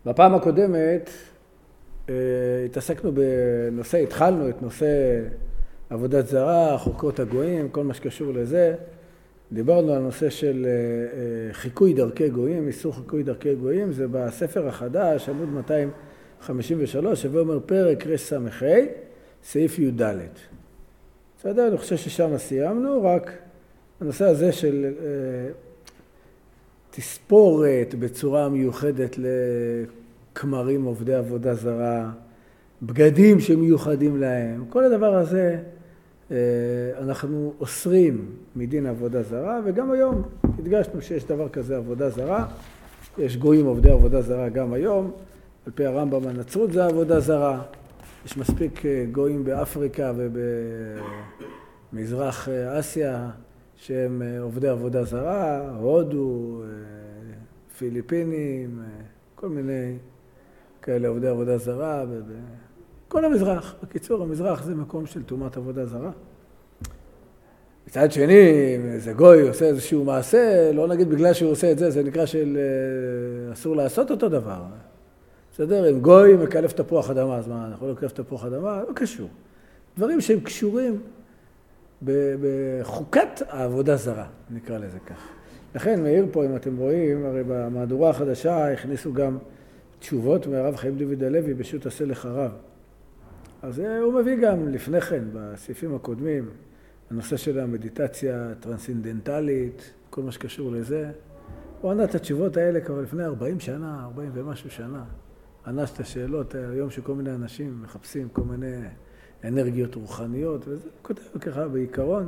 בפעם הקודמת התעסקנו בנושא, התחלנו את נושא עבודת זרה, חוקות הגויים, כל מה שקשור לזה. דיברנו על נושא של חיקוי דרכי גויים, איסור חיקוי דרכי גויים, זה בספר החדש, עמוד 253, הווה אומר פרק רס"ה, סעיף י"ד. בסדר, אני חושב ששם סיימנו, רק הנושא הזה של תספורת בצורה מיוחדת לכמרים עובדי עבודה זרה, בגדים שמיוחדים להם, כל הדבר הזה אנחנו אוסרים מדין עבודה זרה, וגם היום הדגשנו שיש דבר כזה עבודה זרה, יש גויים עובדי עבודה זרה גם היום, על פי הרמב"ם הנצרות זה עבודה זרה, יש מספיק גויים באפריקה ובמזרח אסיה שהם עובדי עבודה זרה, הודו, פיליפינים, כל מיני כאלה עובדי עבודה זרה, כל המזרח. בקיצור, המזרח זה מקום של תאומת עבודה זרה. מצד שני, איזה גוי עושה איזשהו מעשה, לא נגיד בגלל שהוא עושה את זה, זה נקרא של אסור לעשות אותו דבר. בסדר, אם גוי מקלף תפוח אדמה, אז מה, אנחנו לא מקלף תפוח אדמה? לא קשור. דברים שהם קשורים בחוקת העבודה זרה, נקרא לזה כך. לכן, מאיר פה, אם אתם רואים, הרי במהדורה החדשה הכניסו גם תשובות מהרב חיים דוד הלוי בשו"ת עשה לך רב. אז הוא מביא גם לפני כן, בסעיפים הקודמים, הנושא של המדיטציה הטרנסצנדנטלית, כל מה שקשור לזה. הוא ענה את התשובות האלה כבר לפני 40 שנה, 40 ומשהו שנה. ענה את השאלות היום שכל מיני אנשים מחפשים כל מיני אנרגיות רוחניות, וזה כותב ככה בעיקרון.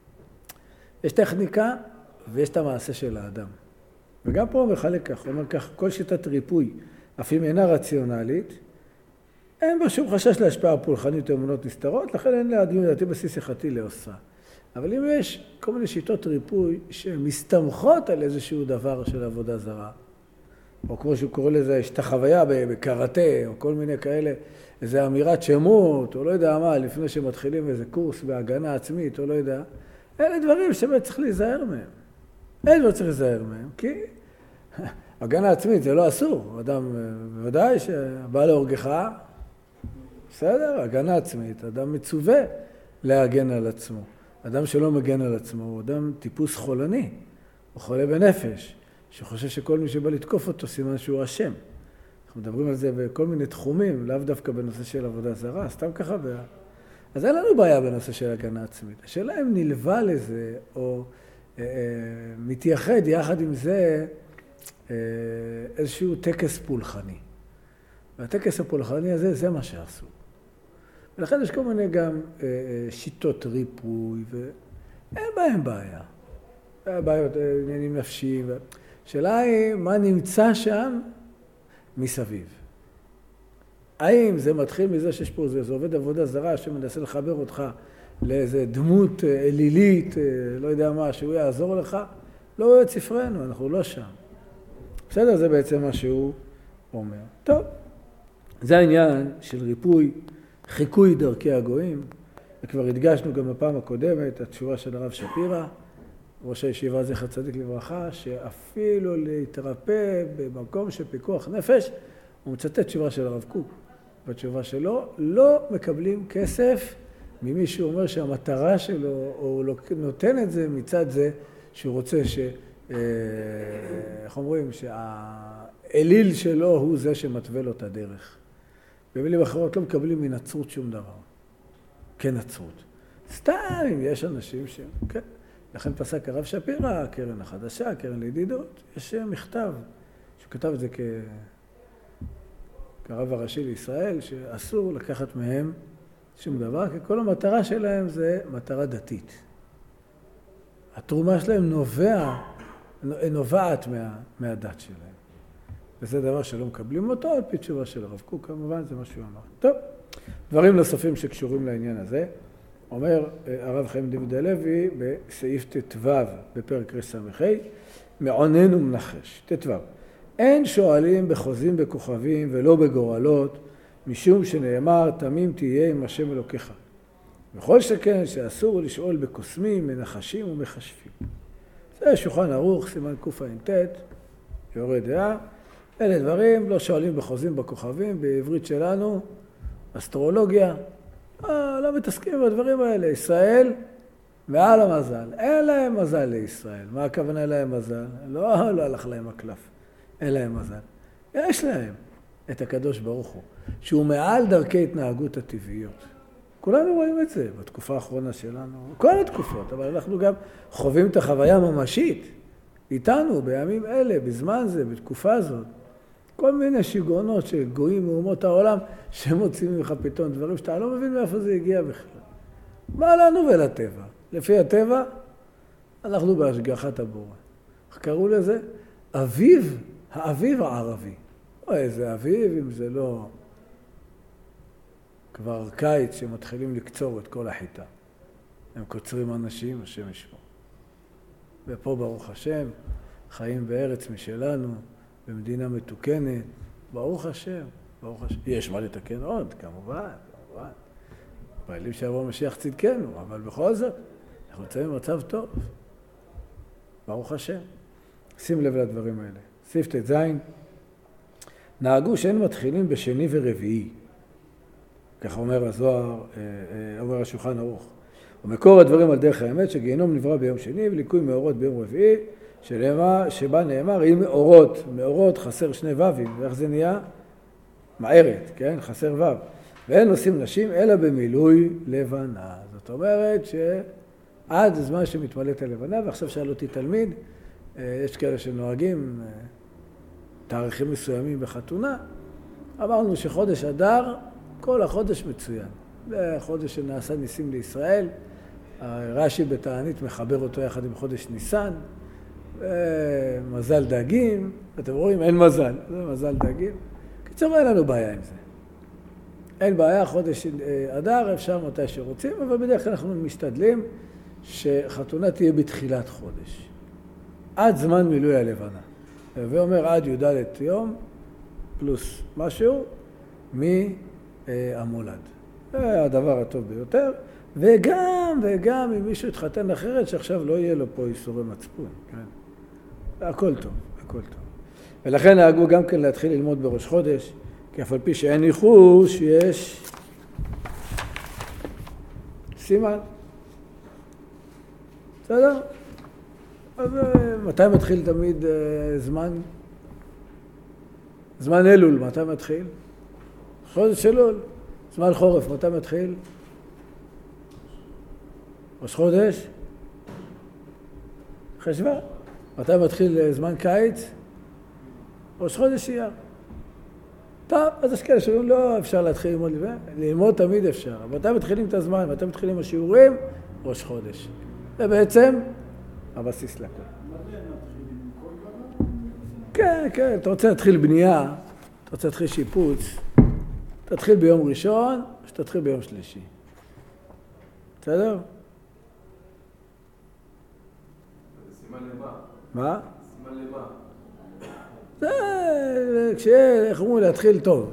יש טכניקה ויש את המעשה של האדם. וגם פה הוא מחלק כך, הוא אומר כך, כל שיטת ריפוי, אף אם אינה רציונלית, אין בה שום חשש להשפעה פולחנית או אמונות נסתרות, לכן אין לעדיון לדעתי בסיס הלכתי לעושה. אבל אם יש כל מיני שיטות ריפוי שמסתמכות על איזשהו דבר של עבודה זרה, או כמו שהוא קורא לזה, יש את החוויה בקראטה, או כל מיני כאלה, איזו אמירת שמות, או לא יודע מה, לפני שמתחילים איזה קורס בהגנה עצמית, או לא יודע, אלה דברים שבאמת צריך להיזהר מהם. אין לא צריך להיזהר מהם, כי הגנה עצמית זה לא אסור. אדם, בוודאי שבא להורגך, בסדר, הגנה עצמית, אדם מצווה להגן על עצמו. אדם שלא מגן על עצמו הוא אדם טיפוס חולני, הוא חולה בנפש, שחושב שכל מי שבא לתקוף אותו סימן שהוא אשם. אנחנו מדברים על זה בכל מיני תחומים, לאו דווקא בנושא של עבודה זרה, סתם ככה. אז אין לנו בעיה בנושא של הגנה עצמית. השאלה אם נלווה לזה, או מתייחד יחד עם זה איזשהו טקס פולחני. והטקס הפולחני הזה, זה מה שעשו. ולכן יש כל מיני גם שיטות ריפוי, ואין בהם בעיה. בעיות, עניינים נפשיים. השאלה היא, מה נמצא שם מסביב? האם זה מתחיל מזה שיש פה איזה עובד עבודה זרה שמנסה לחבר אותך לאיזה דמות אלילית, לא יודע מה, שהוא יעזור לך? לא רואה את ספרנו, אנחנו לא שם. בסדר, זה בעצם מה שהוא אומר. טוב, זה העניין של ריפוי, חיקוי דרכי הגויים, וכבר הדגשנו גם בפעם הקודמת, התשובה של הרב שפירא, ראש הישיבה זכר צדיק לברכה, שאפילו להתרפא במקום של פיקוח נפש, הוא מצטט תשובה של הרב קוק. בתשובה שלו, לא מקבלים כסף ממי שהוא אומר שהמטרה שלו, או הוא נותן את זה מצד זה שהוא רוצה איך אומרים, שהאליל שלו הוא זה שמתווה לו את הדרך. במילים אחרות לא מקבלים מנצרות שום דבר. כן נצרות. סתם אם יש אנשים כן. לכן פסק הרב שפירא, קרן החדשה, קרן לידידות, יש מכתב שכתב את זה כרב הראשי לישראל, שאסור לקחת מהם שום דבר, כי כל המטרה שלהם זה מטרה דתית. התרומה שלהם נובעת מהדת שלהם. וזה דבר שלא מקבלים אותו, על פי תשובה של הרב קוק, כמובן, זה מה שהוא אמר. טוב, דברים נוספים שקשורים לעניין הזה, אומר הרב חיים דוד הלוי בסעיף ט"ו בפרק רס"ה, מעונן ומנחש, ט"ו. אין שואלים בחוזים בכוכבים ולא בגורלות, משום שנאמר, תמים תהיה עם השם אלוקיך. וכל שכן שאסור לשאול בקוסמים, מנחשים ומחשבים. זה שולחן ערוך, סימן קע"ט, יורה דעה. אלה דברים לא שואלים בחוזים בכוכבים, בעברית שלנו, אסטרולוגיה, לא מתעסקים בדברים האלה. ישראל מעל המזל, אין להם מזל לישראל. מה הכוונה להם מזל? לא הלך להם הקלף, אין להם מזל. יש להם את הקדוש ברוך הוא, שהוא מעל דרכי התנהגות הטבעיות. כולנו רואים את זה בתקופה האחרונה שלנו, כל התקופות, אבל אנחנו גם חווים את החוויה הממשית איתנו בימים אלה, בזמן זה, בתקופה הזאת. כל מיני שיגעונות שגויים מאומות העולם שמוצאים ממך פתאום דברים שאתה לא מבין מאיפה זה הגיע בכלל. מה לנו ולטבע? לפי הטבע, אנחנו בהשגחת הבורא. איך קראו לזה? אביב, האביב הערבי. איזה אביב אם זה לא כבר קיץ שמתחילים לקצור את כל החיטה. הם קוצרים אנשים, השם ישמור. ופה ברוך השם, חיים בארץ משלנו, במדינה מתוקנת, ברוך השם, ברוך השם. יש מה לתקן עוד, כמובן. פעילים שיבוא משיח צדקנו, אבל בכל זאת, אנחנו נמצאים במצב טוב. ברוך השם. שים לב לדברים האלה. סעיף ט"ז, נהגו שאין מתחילים בשני ורביעי. כך אומר הזוהר, אומר השולחן ערוך. ומקור הדברים על דרך האמת שגיהנום נברא ביום שני וליקוי מאורות ביום רביעי, שבה נאמר, אם מאורות חסר שני ו"ים, ואיך זה נהיה? מארת, כן? חסר ו"ו. ואין עושים נשים אלא במילוי לבנה. זאת אומרת שעד הזמן שמתמלאת הלבנה, ועכשיו שאל אותי תלמיד, יש כאלה שנוהגים תאריכים מסוימים בחתונה, אמרנו שחודש אדר, כל החודש מצוין. זה חודש שנעשה ניסים לישראל, רש"י בתענית מחבר אותו יחד עם חודש ניסן, מזל דגים, אתם רואים, אין מזל, זה מזל דגים. קיצור, אין לנו בעיה עם זה. אין בעיה, חודש אדר, אפשר מתי שרוצים, אבל בדרך כלל אנחנו משתדלים שחתונה תהיה בתחילת חודש. עד זמן מילוי הלבנה. ואומר עד י"ד יום, פלוס משהו, מהמולד. זה הדבר הטוב ביותר. וגם אם מישהו יתחתן אחרת, שעכשיו לא יהיה לו פה איסורי מצפון. כן? הכל טוב, הכל טוב. ולכן נהגו גם כן להתחיל ללמוד בראש חודש, כי אף על פי שאין ניחוש, יש סימן. בסדר? אז מתי מתחיל תמיד זמן אלול, מתי מתחיל? חודש אלול. זמן חורף, מתי מתחיל? ראש חודש? חשבה. מתי מתחיל זמן קיץ? ראש חודש אייר. טוב, אז יש כאלה שאומרים, לא אפשר להתחיל ללמוד לבן. ללמוד תמיד אפשר. מתי מתחילים את הזמן? מתי מתחילים השיעורים? ראש חודש. זה בעצם הבסיס לכל. כן, כן. אתה רוצה להתחיל בנייה, אתה רוצה להתחיל שיפוץ, תתחיל ביום ראשון, שתתחיל ביום שלישי. בסדר? סימן למה? מה? סימן למה? זה, איך אומרים, להתחיל טוב.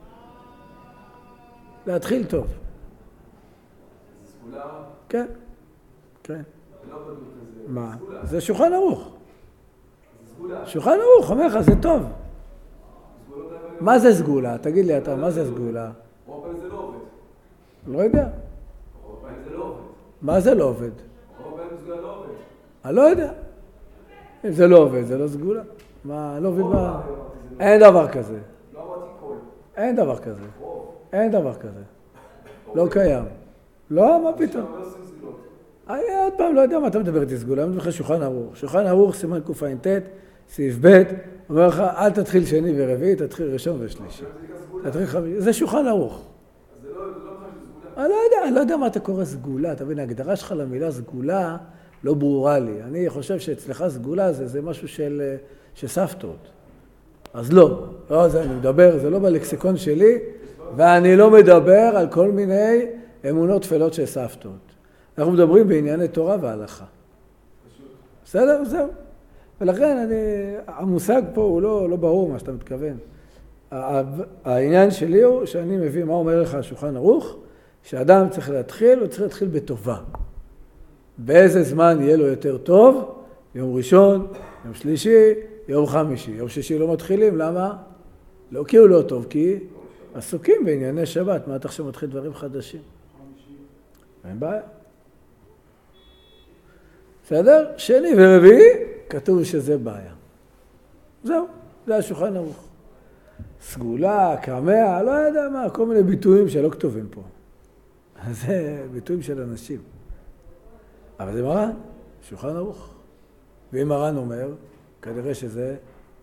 להתחיל טוב. זה סגולה? כן, כן. זה לא בדוק כזה. מה? זה שולחן ערוך. זה סגולה. שולחן ערוך, אומר לך, זה טוב. מה זה סגולה? תגיד לי אתה, מה זה סגולה? רוב פעמים זה לא עובד. לא יודע. רוב פעמים זה לא עובד. מה זה לא עובד? רוב פעמים סגולה לא עובד. אני לא יודע. אם זה לא עובד, זה לא סגולה. מה, לא עובד מה? אין דבר כזה. לא אמרתי כל. אין דבר כזה. רוב. אין דבר כזה. לא קיים. לא, מה פתאום? לא עושים סגולות. אני עוד פעם לא יודע מה אתה מדבר איתי סגולה. אני מדבר לך שולחן ערוך. שולחן ערוך, סימן קע"ט, סעיף ב', אומר לך, אל תתחיל שני ורביעי, תתחיל ראשון ושלישי. תתחיל חמישי. זה שולחן ערוך. אז זה לא סגולה. אני לא יודע מה אתה קורא סגולה. אתה מבין, ההגדרה שלך למילה סגולה לא ברורה לי. אני חושב שאצלך סגולה זה משהו של סבתות. אז לא. לא, זה אני מדבר, זה לא בלקסיקון שלי, ואני לא מדבר על כל מיני אמונות תפלות של סבתות. אנחנו מדברים בענייני תורה והלכה. בסדר? זהו. ולכן המושג פה הוא לא ברור מה שאתה מתכוון. העניין שלי הוא שאני מביא מה אומר לך השולחן ערוך, שאדם צריך להתחיל, הוא צריך להתחיל בטובה. באיזה זמן יהיה לו יותר טוב? יום ראשון, יום שלישי, יום חמישי. יום שישי לא מתחילים, למה? לא כי הוא לא טוב, כי עסוקים בענייני שבת. מה אתה עכשיו מתחיל דברים חדשים? אין בעיה. בסדר? שני ורביעי, כתוב שזה בעיה. זהו, זה השולחן ערוך. סגולה, קמע, לא יודע מה, כל מיני ביטויים שלא כתובים פה. זה ביטויים של אנשים. אבל זה מרן, שולחן ערוך. ואם מרן אומר, כנראה שזה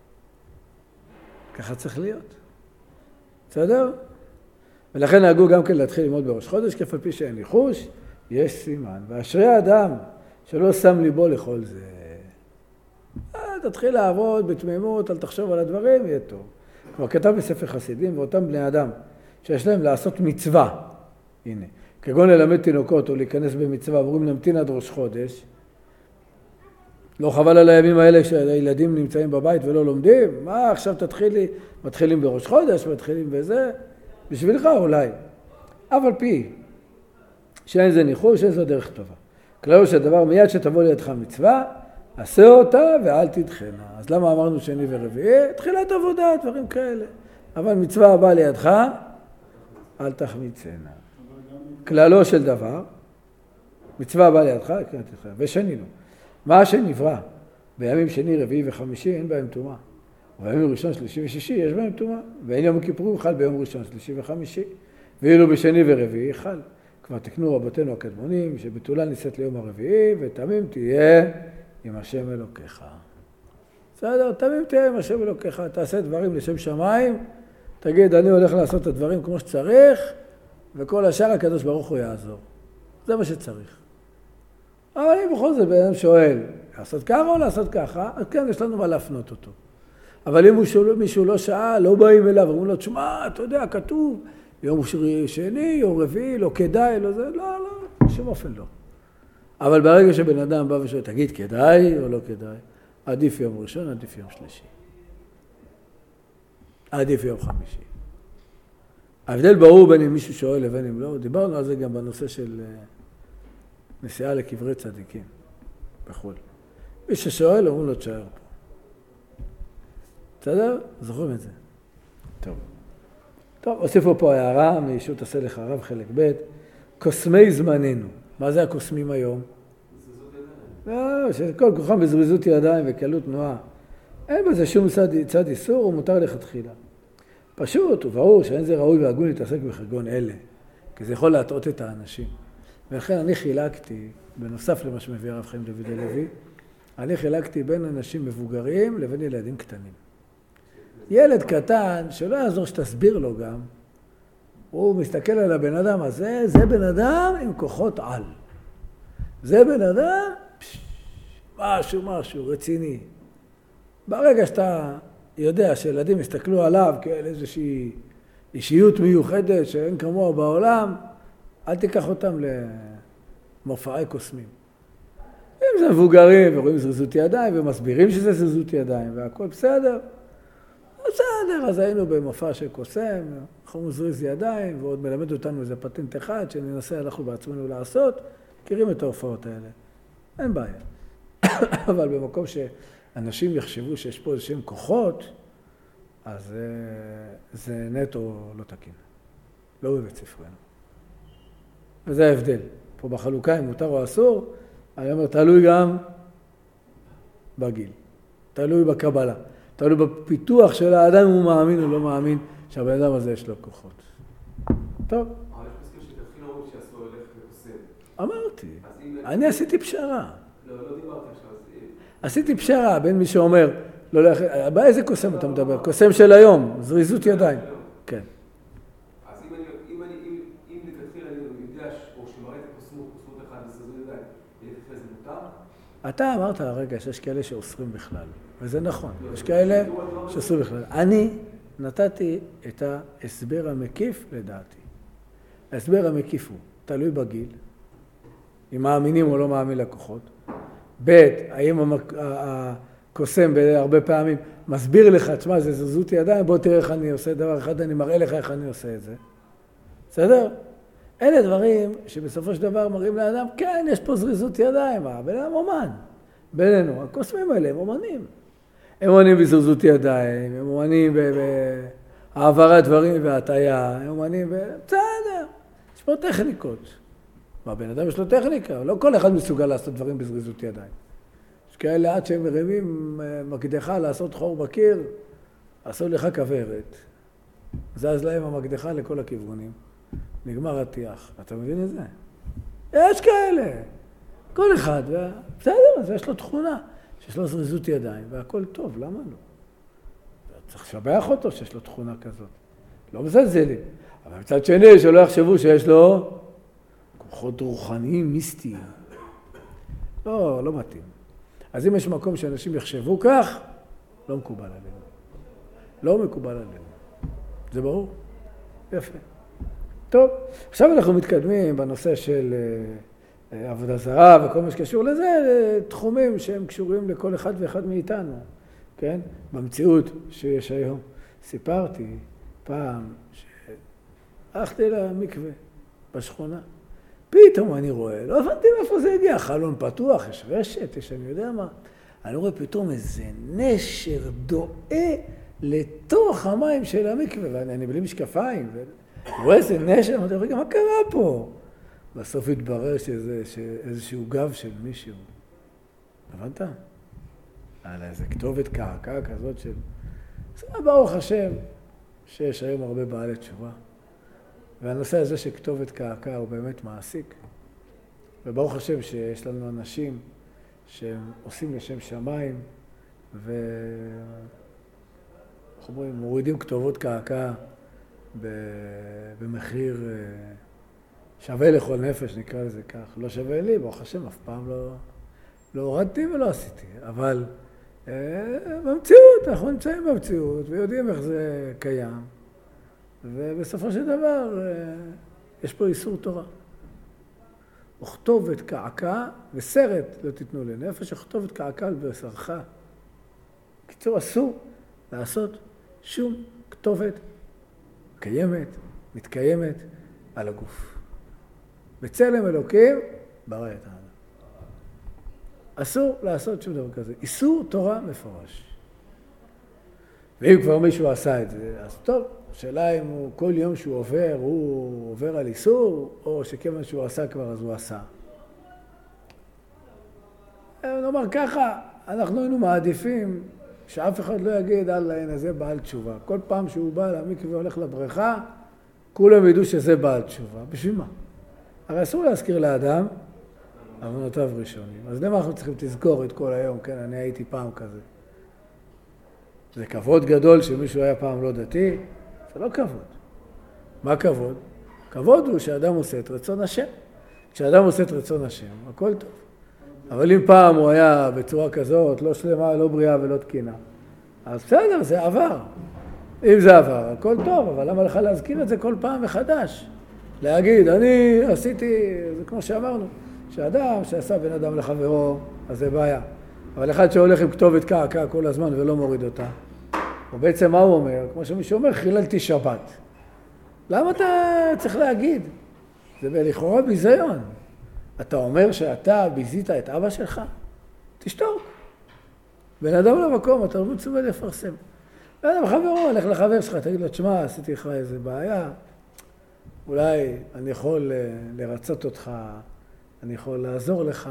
ככה צריך להיות. בסדר? ולכן נהגו גם כן להתחיל ללמוד בראש חודש, כפי פי שאין ניחוש, יש סימן. ואשרי האדם שלא שם ליבו לכל זה. תתחיל לעבוד בתמימות, אל תחשוב על הדברים, יהיה טוב. כבר כתב בספר חסידים, ואותם בני אדם שיש להם לעשות מצווה, הנה, כגון ללמד תינוקות או להיכנס במצווה, אומרים להמתין עד ראש חודש, לא חבל על הימים האלה כשהילדים נמצאים בבית ולא לומדים? מה, עכשיו מתחילים בראש חודש, מתחילים בזה? בשבילך אולי. אבל פי, שאין זה ניחוש, אין זו דרך טובה. כללו שהדבר מיד שתבוא לידך מצווה, עשה אותה ואל תדחנה. אז למה אמרנו שני ורביעי? תחילת עבודה, דברים כאלה. אבל מצווה הבאה לידך, אל תחמיצנה. כללו של דבר, מצווה הבאה לידך, ושנינו. מה שנברא בימים שני, רביעי וחמישי אין בהם טומאה. ובימים ראשון, שלישי ושישי יש בהם טומאה. ואין יום הכיפורים חל ביום ראשון, שלישי וחמישי. ואילו בשני ורביעי חל. כבר תקנו רבותינו הקדמונים שבתולה נישאת ליום הרביעי, ותמים תהיה עם השם אלוקיך. בסדר, תמים תהיה עם השם אלוקיך. תעשה דברים לשם שמיים, תגיד אני הולך לעשות את הדברים כמו שצריך, וכל השאר הקדוש ברוך הוא יעזור. זה מה שצריך. אבל אם בכל זאת בן אדם שואל, לעשות ככה או לעשות ככה, אז כן, יש לנו מה להפנות אותו. אבל אם מישהו לא שאל, לא באים אליו, אומרים לו, תשמע, אתה יודע, כתוב, יום שני, יום רביעי, לא כדאי, לא זה, לא, בשום אופן לא. אבל ברגע שבן אדם בא ושואל, תגיד, כדאי או לא כדאי? עדיף יום ראשון, עדיף יום שלישי. עדיף יום חמישי. ההבדל ברור בין אם מישהו שואל לבין אם לא, דיברנו על זה גם בנושא של נסיעה לקברי צדיקים בחו"ל. מי ששואל, אומרים לו תשאר פה. בסדר? זוכרים את זה. טוב, הוסיפו פה הערה מישות עשה לך רב חלק ב' קוסמי זמננו. מה זה הקוסמים היום? לא, שכל כוחם בזריזות ידיים וקלות תנועה. אין בזה שום צד איסור, הוא מותר לכתחילה. פשוט וברור שאין זה ראוי והגון להתעסק בחרגון אלה, כי זה יכול להטעות את האנשים. ולכן אני חילקתי, בנוסף למה שמביא הרב חיים דוד הלוי, אני חילקתי בין אנשים מבוגרים לבין ילדים קטנים. ילד קטן, שלא יעזור שתסביר לו גם, הוא מסתכל על הבן אדם הזה, זה בן אדם עם כוחות על. זה בן אדם, משהו רציני. ברגע שאתה יודע שילדים יסתכלו עליו כאל איזושהי אישיות מיוחדת שאין כמוה בעולם, אל תיקח אותם למופעי קוסמים. אם זה מבוגרים ורואים זריזות ידיים ומסבירים שזה זריזות ידיים והכל בסדר, בסדר, אז היינו במופע של קוסם, אנחנו מזריז ידיים ועוד מלמד אותנו איזה פטנט אחד שננסה אנחנו בעצמנו לעשות, מכירים את ההופעות האלה. אין בעיה. אבל במקום שאנשים יחשבו שיש פה איזשהם כוחות, אז זה נטו לא תקין. לא בבית ספרנו. וזה ההבדל. פה בחלוקה, אם מותר או אסור, אני אומר, תלוי גם בגיל. תלוי בקבלה. תלוי בפיתוח של האדם אם הוא מאמין או לא מאמין שהבן אדם הזה יש לו כוחות. טוב. אבל יש מסכים שתתחיל להורים שיעשו הולך וקוסם. אמרתי. אני עשיתי פשרה. לא דיברתי עכשיו. עשיתי פשרה בין מי שאומר, באיזה קוסם אתה מדבר? קוסם של היום, זריזות ידיים. כן. אז אם לכתחילה אני יודע או שמראה את הקוסמות אחד לזריזות ידיים, לכתחילה זה מותר? אתה אמרת הרגע שיש כאלה שאוסרים בכלל, וזה נכון, יש כאלה שאוסרים בכלל. אני נתתי את ההסבר המקיף לדעתי. ההסבר המקיף הוא תלוי בגיל, אם מאמינים או לא מאמין לקוחות. ב' האם הקוסם הרבה פעמים מסביר לך, תשמע, זה זריזות ידיים, בוא תראה איך אני עושה דבר אחד, אני מראה לך איך אני עושה את זה. בסדר? אלה דברים שבסופו של דבר מראים לאדם, כן, יש פה זריזות ידיים, בן אדם אומן. בינינו, הקוסמים האלה הם אומנים. הם מואנים בזרזות ידיים, הם מואנים בהעברת דברים והטעיה, הם מואנים בסדר, יש פה טכניקות. מה, בן אדם יש לו טכניקה, לא כל אחד מסוגל לעשות דברים בזריזות ידיים. יש כאלה עד שהם מרימים מקדחה לעשות חור בקיר, עשו לך כברת. זז להם המקדחה לכל הכיוונים. נגמר הטיח. אתה מבין את זה? יש כאלה. כל אחד, בסדר, אז יש לו תכונה, שיש לו זריזות ידיים, והכל טוב, למה לא? צריך לשבח אותו שיש לו תכונה כזאת. לא מזלזלים. אבל מצד שני, שלא יחשבו שיש לו כוחות רוחניים, מיסטיים. לא, לא מתאים. אז אם יש מקום שאנשים יחשבו כך, לא מקובל עלינו. לא מקובל עלינו. זה ברור? יפה. טוב, עכשיו אנחנו מתקדמים בנושא של עבודה זרה וכל מה שקשור לזה, תחומים שהם קשורים לכל אחד ואחד מאיתנו, כן? במציאות שיש היום. סיפרתי פעם שהלכתי למקווה בשכונה. פתאום אני רואה, לא הבנתי מאיפה זה הגיע, חלון פתוח, יש רשת, יש אני יודע מה. אני רואה פתאום איזה נשר דועה לתוך המים של המקווה, ואני בלי משקפיים, אני רואה איזה נשר, אני אומר, רגע, מה קרה פה? בסוף התברר שזה איזשהו גב של מישהו. הבנת? על איזה כתובת קעקע כזאת של... זה ברוך השם שיש היום הרבה בעלי תשובה. והנושא הזה של כתובת קעקע הוא באמת מעסיק. וברוך השם שיש לנו אנשים שהם עושים לשם שמיים מורידים כתובות קעקע במחיר שווה לכל נפש, נקרא לזה כך. לא שווה לי, ברוך השם, אף פעם לא הורדתי ולא עשיתי. אבל במציאות, אנחנו נמצאים במציאות ויודעים איך זה קיים. ובסופו של דבר, יש פה איסור תורה. וכתובת קעקע, וסרט לא תיתנו לנפש, וכתובת קעקע על בשרך. קיצור, אסור לעשות שום כתובת קיימת, מתקיימת על הגוף. בצלם אלוקים, ברא את האדם. אסור לעשות שום דבר כזה. איסור תורה מפורש. ואם כבר מישהו עשה את זה, אז טוב, השאלה אם הוא כל יום שהוא עובר, הוא עובר על איסור, או שכיוון שהוא עשה כבר, אז הוא עשה. נאמר ככה, אנחנו היינו מעדיפים שאף אחד לא יגיד, אללה, הנה זה בעל תשובה. כל פעם שהוא בא למקווה והולך לבריכה, כולם ידעו שזה בעל תשובה. בשביל מה? הרי אסור להזכיר לאדם, עוונותיו ראשונים. אז למה אנחנו צריכים תזכורת כל היום? כן, אני הייתי פעם כזה. זה כבוד גדול שמישהו היה פעם לא דתי, זה לא כבוד. מה כבוד? כבוד הוא שאדם עושה את רצון השם. כשאדם עושה את רצון השם, הכל טוב. אבל אם פעם הוא היה בצורה כזאת, לא שלמה, לא בריאה ולא תקינה, אז בסדר, זה עבר. אם זה עבר, הכל טוב, אבל למה לך להזכיר את זה כל פעם מחדש? להגיד, אני עשיתי, זה כמו שאמרנו, שאדם שעשה בן אדם לחברו, אז זה בעיה. אבל אחד שהולך עם כתובת קעקע כל הזמן ולא מוריד אותה, ובעצם מה הוא אומר? כמו שמישהו אומר, חיללתי שבת. למה אתה צריך להגיד? זה לכאורה ביזיון. אתה אומר שאתה ביזית את אבא שלך? תשתוק. בן אדם למקום, אתה לא מצווה לפרסם. בן אדם חברו, הולך לחבר שלך, תגיד לו, תשמע, עשיתי לך איזה בעיה, אולי אני יכול לרצות אותך, אני יכול לעזור לך,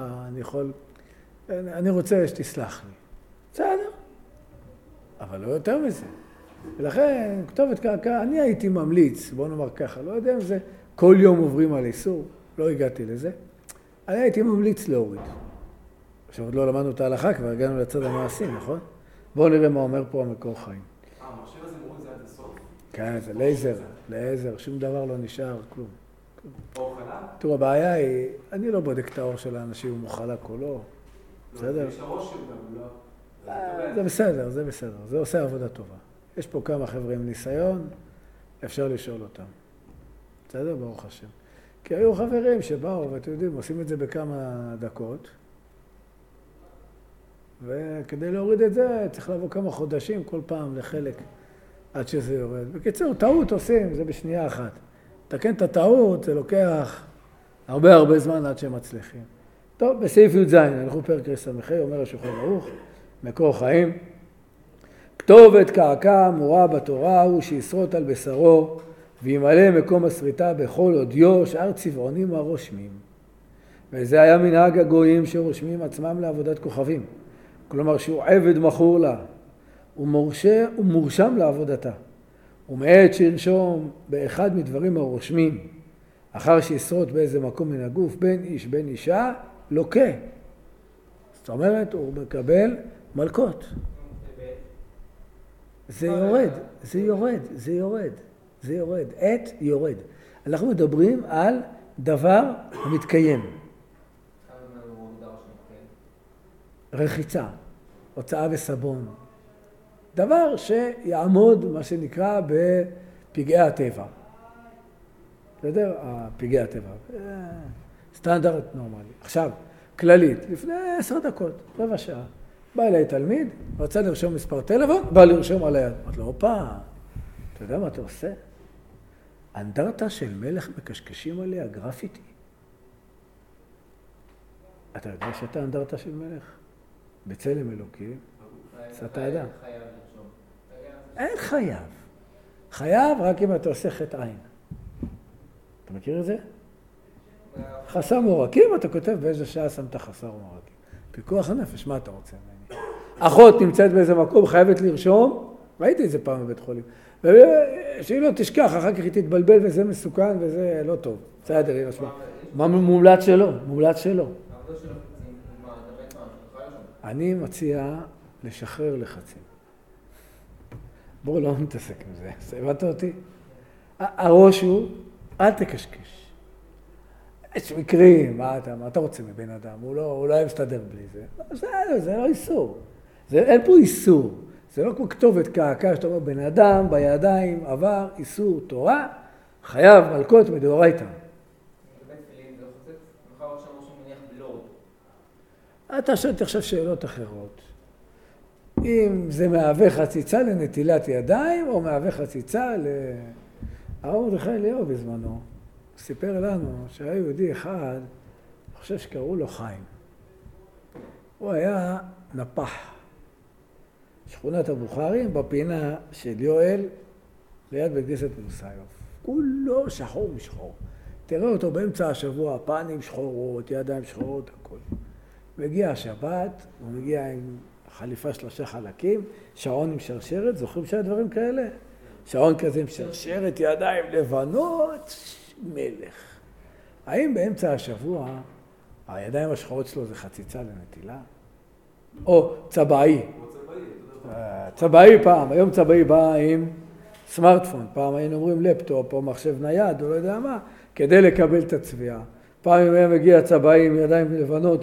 אני רוצה שתסלח לי. בסדר. אבל לא יותר מזה. ולכן, כתובת קעקע, אני הייתי ממליץ, בוא נאמר ככה, לא יודע אם זה כל יום עוברים על איסור, לא הגעתי לזה. אני הייתי ממליץ להוריד. עכשיו עוד לא למדנו את ההלכה, כבר הגענו לצד המעשי, נכון? בואו נראה מה אומר פה המקור חיים. המכשיר הזה מוריד זה עד הסוף? כן, זה לייזר, שום דבר לא נשאר, כלום. אור חלק? תראו, הבעיה היא, אני לא בודק את האור של האנשים, אם הוא חלק או לא. בסדר? יש הראש שלו גם, לא? זה בסדר, זה עושה עבודה טובה. יש פה כמה חבר'ה עם ניסיון, אפשר לשאול אותם. בסדר? ברוך השם. כי היו חברים שבאו, ואתם יודעים, עושים את זה בכמה דקות, וכדי להוריד את זה צריך לבוא כמה חודשים כל פעם לחלק עד שזה יורד. בקיצור, טעות עושים, זה בשנייה אחת. תקן את הטעות, זה לוקח הרבה זמן עד שהם מצליחים. טוב, בסעיף י"ז, אנחנו פרק רס"ה, אומר השולחן ערוך, מקור חיים, כתובת קעקע אמורה בתורה הוא שישרוט על בשרו וימלא מקום השריטה בכל אודיו שאר צבעונים הרושמים. וזה היה מנהג הגויים שרושמים עצמם לעבודת כוכבים. כלומר שהוא עבד מכור לה, הוא מורשם לעבודתה. ומעת שירשום באחד מדברים הרושמים, אחר שישרוט באיזה מקום מן הגוף, בין איש בין אישה, לוקה. זאת אומרת, הוא מקבל מלכות. זה יורד, זה יורד, זה יורד, זה יורד, עת יורד. אנחנו מדברים על דבר המתקיים. רחיצה, הוצאה וסבון. דבר שיעמוד, מה שנקרא, בפגעי הטבע. בסדר? פגעי הטבע. סטנדרט נורמלי. עכשיו, כללית, לפני 10 דקות, רבע שעה. בא אליי תלמיד, רצה לרשום מספר טלפון, בא לרשום על היד. אמרתי לו, הופה, אתה יודע מה אתה עושה? אנדרטה של מלך מקשקשים עליה, גרפיטי. אתה יודע שאתה אנדרטה של מלך? בצלם אלוקים, אתה יודע. אין חייב. חייב רק אם אתה עושה חטא עין. אתה מכיר את זה? חסר מורקים, אתה כותב באיזה שעה שמת חסר מורקים. פיקוח הנפש, מה אתה רוצה ממני? אחות נמצאת באיזה מקום, חייבת לרשום, ראיתי את זה פעם בבית חולים, שהיא לא תשכח, אחר כך היא תתבלבל וזה מסוכן וזה לא טוב. בסדר, היא רשמה. מה מומלץ שלו? מומלץ שלו. אני מציע לשחרר לחצים. בואו לא נתעסק עם זה, הבנת אותי? הראש הוא, אל תקשקש. יש מקרים, מה אתה רוצה מבן אדם? הוא לא אוהב להסתדר בלי זה. זה לא איסור. אין פה איסור. זה לא כמו כתובת קעקע, שאתה אומר, בן אדם בידיים עבר איסור תורה, חייב מלכות מדאורייתא. אתה שואל עכשיו שאלות אחרות. אם זה מהווה חציצה לנטילת ידיים, או מהווה חציצה הרב מרדכי אליהו בזמנו. סיפר לנו שהיה יהודי אחד, אני חושב שקראו לו חיים. הוא היה נפח. שכונת הבוכרים בפינה של יואל, ליד בית כנסת מוסיוף. כולו שחור משחור. תראה אותו באמצע השבוע, פנים שחורות, ידיים שחורות, הכל. מגיע השבת, הוא מגיע עם חליפה 3 חלקים, שעון עם שרשרת, זוכרים שהדברים כאלה? שעון כזה עם שרשרת, ידיים לבנות, מלך. האם באמצע השבוע הידיים השחורות שלו זה חציצה לנטילה? או צבעי. צבעי פעם, היום צבעי בא עם סמארטפון, פעם היינו אומרים לפטופ או מחשב נייד או לא יודע מה, כדי לקבל את הצביעה. פעם אם היה מגיע צבעי עם ידיים לבנות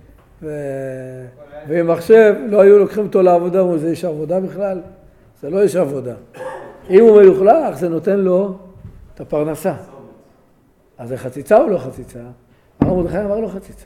ועם מחשב, לא היו לוקחים אותו לעבודה, הוא זה איש עבודה בכלל? זה לא איש עבודה. אם הוא מיוחלך, זה נותן לו את הפרנסה. אז זה חציצה או לא חציצה? הרב מרדכי אמר לו חציצה.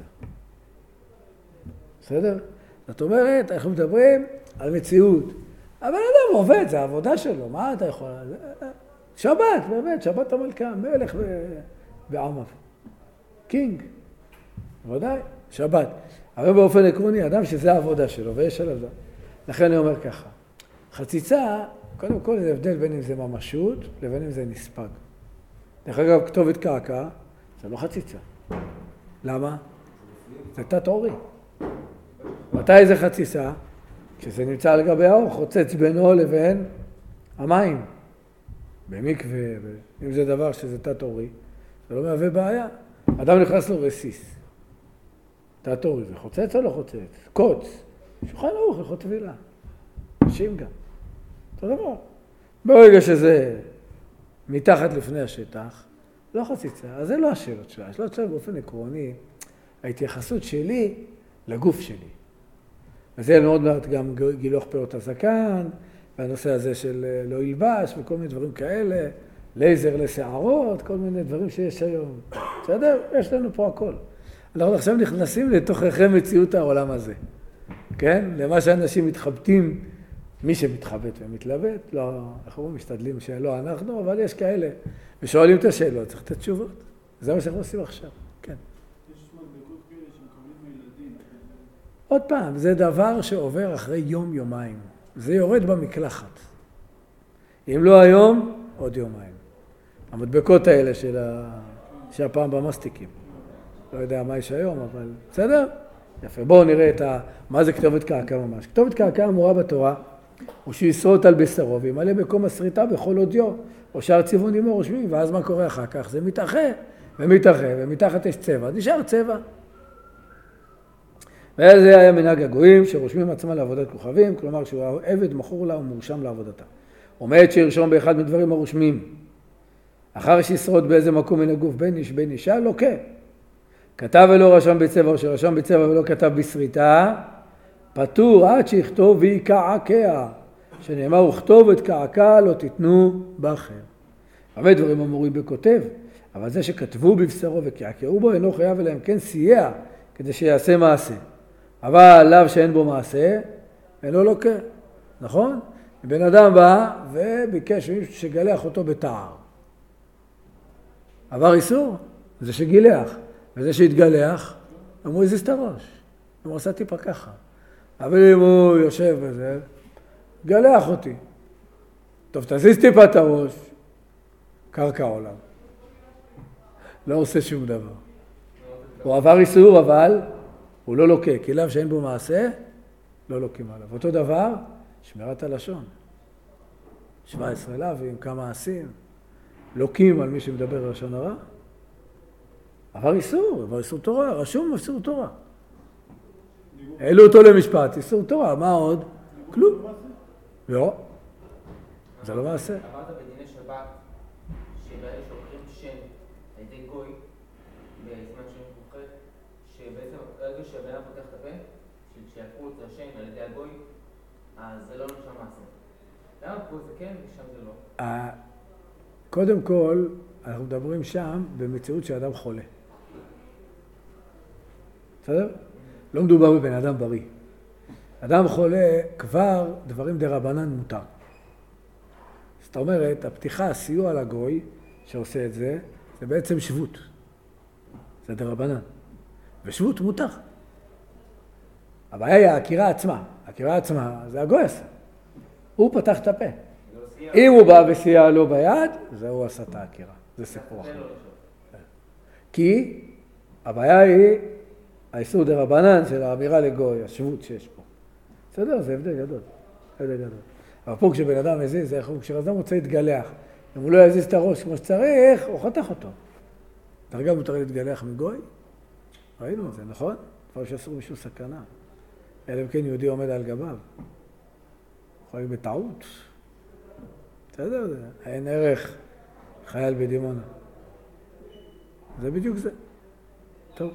בסדר? זאת אומרת, אנחנו מדברים על מציאות. אבל אדם עובד, זה העבודה שלו, מה אתה יכול? שבת, באמת, שבת המלכה, מלך בעמיו. קינג, ודאי, שבת. אבל באופן עקרוני, אדם שזה העבודה שלו, ויש עליו זה. לכן אני אומר ככה, חציצה, קודם כל זה הבדל בין אם זה ממשות, לבין אם זה נספג. דרך אגב, כתובת קעקע, זה לא חציצה. למה? זה תת עורי. מתי זה חציצה? כשזה נמצא על גבי האור, חוצץ בינו לבין המים. במקווה, אם זה דבר שזה תת עורי, זה לא מהווה בעיה. אדם נכנס לו רסיס. תת עורי, זה חוצץ או לא חוצץ? קוץ. שולחן ערוך, יכול טבילה. נשים גם. אותו דבר. ברגע שזה מתחת לפני השטח, לא חציצה. אז זה לא השאלות שלה. השאלות שלה באופן עקרוני, ההתייחסות שלי לגוף שלי. וזה מאוד מעט גם גילוח פאות הזקן, והנושא הזה של לא ילבש וכל מיני דברים כאלה, לייזר לשערות, כל מיני דברים שיש היום. בסדר? יש לנו פה הכל. אנחנו עכשיו נכנסים לתוככי מציאות העולם הזה. כן? למה שאנשים מתחבטים, מי שמתחבט ומתלבט, לא, אנחנו משתדלים שלא אנחנו, אבל יש כאלה. ושואלים את השאלות, צריך לתת תשובות. זה מה שאנחנו עושים עכשיו. כן. יש מדבקות כאלה שמקבלים מילדים. עוד פעם, זה דבר שעובר אחרי יום-יומיים. זה יורד במקלחת. אם לא היום, עוד יומיים. המדבקות האלה שהפעם במסטיקים. לא יודע מה יש היום, אבל בסדר? יפה. בואו נראה מה זה כתובת קעקע ממש. כתובת קעקע אמורה בתורה, הוא שישרוט על בשרו, וימלא מקום הסריטה בכל אודיו, או שאר ציוון עמו רושמים, ואז מה קורה אחר כך? זה מתאחה ומתאחה, ומתחת יש צבע, נשאר צבע. וזה היה מנהג הגויים שרושמים עצמם לעבודת כוכבים, כלומר שהוא עבד מכור לה ומורשם לעבודתה. עומד שירשום באחד מדברים הרושמים, אחר שישרוד באיזה מקום מן הגוף בין איש בין אישה, לא כן. כתב ולא רשם בצבע, או שרשם בצבע ולא כתב בסריטה, פטור עד שיכתוב ויקעקע, שנאמר וכתוב את קעקע לא תיתנו בכם. הרבה דברים אמורים בכותב, אבל זה שכתבו בבשרו וקעקעו בו אינו חייב אלא אם כן סייע כדי שיעשה מעשה. אבל לאו שאין בו מעשה, אינו לוקה, נכון? בן אדם בא וביקש שגלח אותו בתער. עבר איסור, זה שגילח, וזה שהתגלח, אמרו הזיז את הראש. הוא עשה טיפה ככה. אבל אם הוא יושב בזה, גלח אותי. טוב, תזיז טיפה את הראש, קרקע עולם. לא עושה שום דבר. הוא עבר איסור, אבל הוא לא לוקה, כי לאו שאין בו מעשה, לא לוקים עליו. אותו דבר, שמירת הלשון. 17 לאו עם כמה עשים, לוקים על מי שמדבר לשון הרע. עבר איסור תורה, רשום איסור תורה. העלו אותו למשפט, איסור תורה, מה עוד? כלום. לא, זה לא מעשה. אמרת בדיני שבת, שבאלה שוקרים שם על ידי גוי, בזמן שהם מוכרת, שבעצם רגע שהבן פותח את הפה, שיעקרו את השם על ידי הגוי, אז זה לא נשאר מעשה. למה פה זה כן ושם זה לא? קודם כל, אנחנו מדברים שם במציאות שאדם חולה. בסדר? לא מדובר בבן אדם בריא. אדם חולה כבר דברים דרבנן מותר. זאת אומרת, הפתיחה, הסיוע לגוי שעושה את זה, זה בעצם שבות. זה דרבנן. ושבות מותר. הבעיה היא העקירה עצמה. העקירה עצמה זה הגוי עשה. הוא פתח את הפה. אם הוא בא וסייע לו ביד, זה הוא עשה את העקירה. זה סיפור אחר. כי הבעיה היא האיסור דרבנן של האמירה לגוי, השבות שיש פה. בסדר? זה הבדל גדול. הבדל גדול. אבל פה כשבן אדם מזיז, זה יכול, כשאדם רוצה להתגלח, אם הוא לא יזיז את הראש כמו שצריך, הוא חותך אותו. דרגה מותר להתגלח מגוי? ראינו את זה, נכון? כבר שאסור משהו סכנה. אלא אם כן יהודי עומד על גביו. יכול להיות בטעות. בסדר? אין ערך חייל בדימונה. זה בדיוק זה. טוב.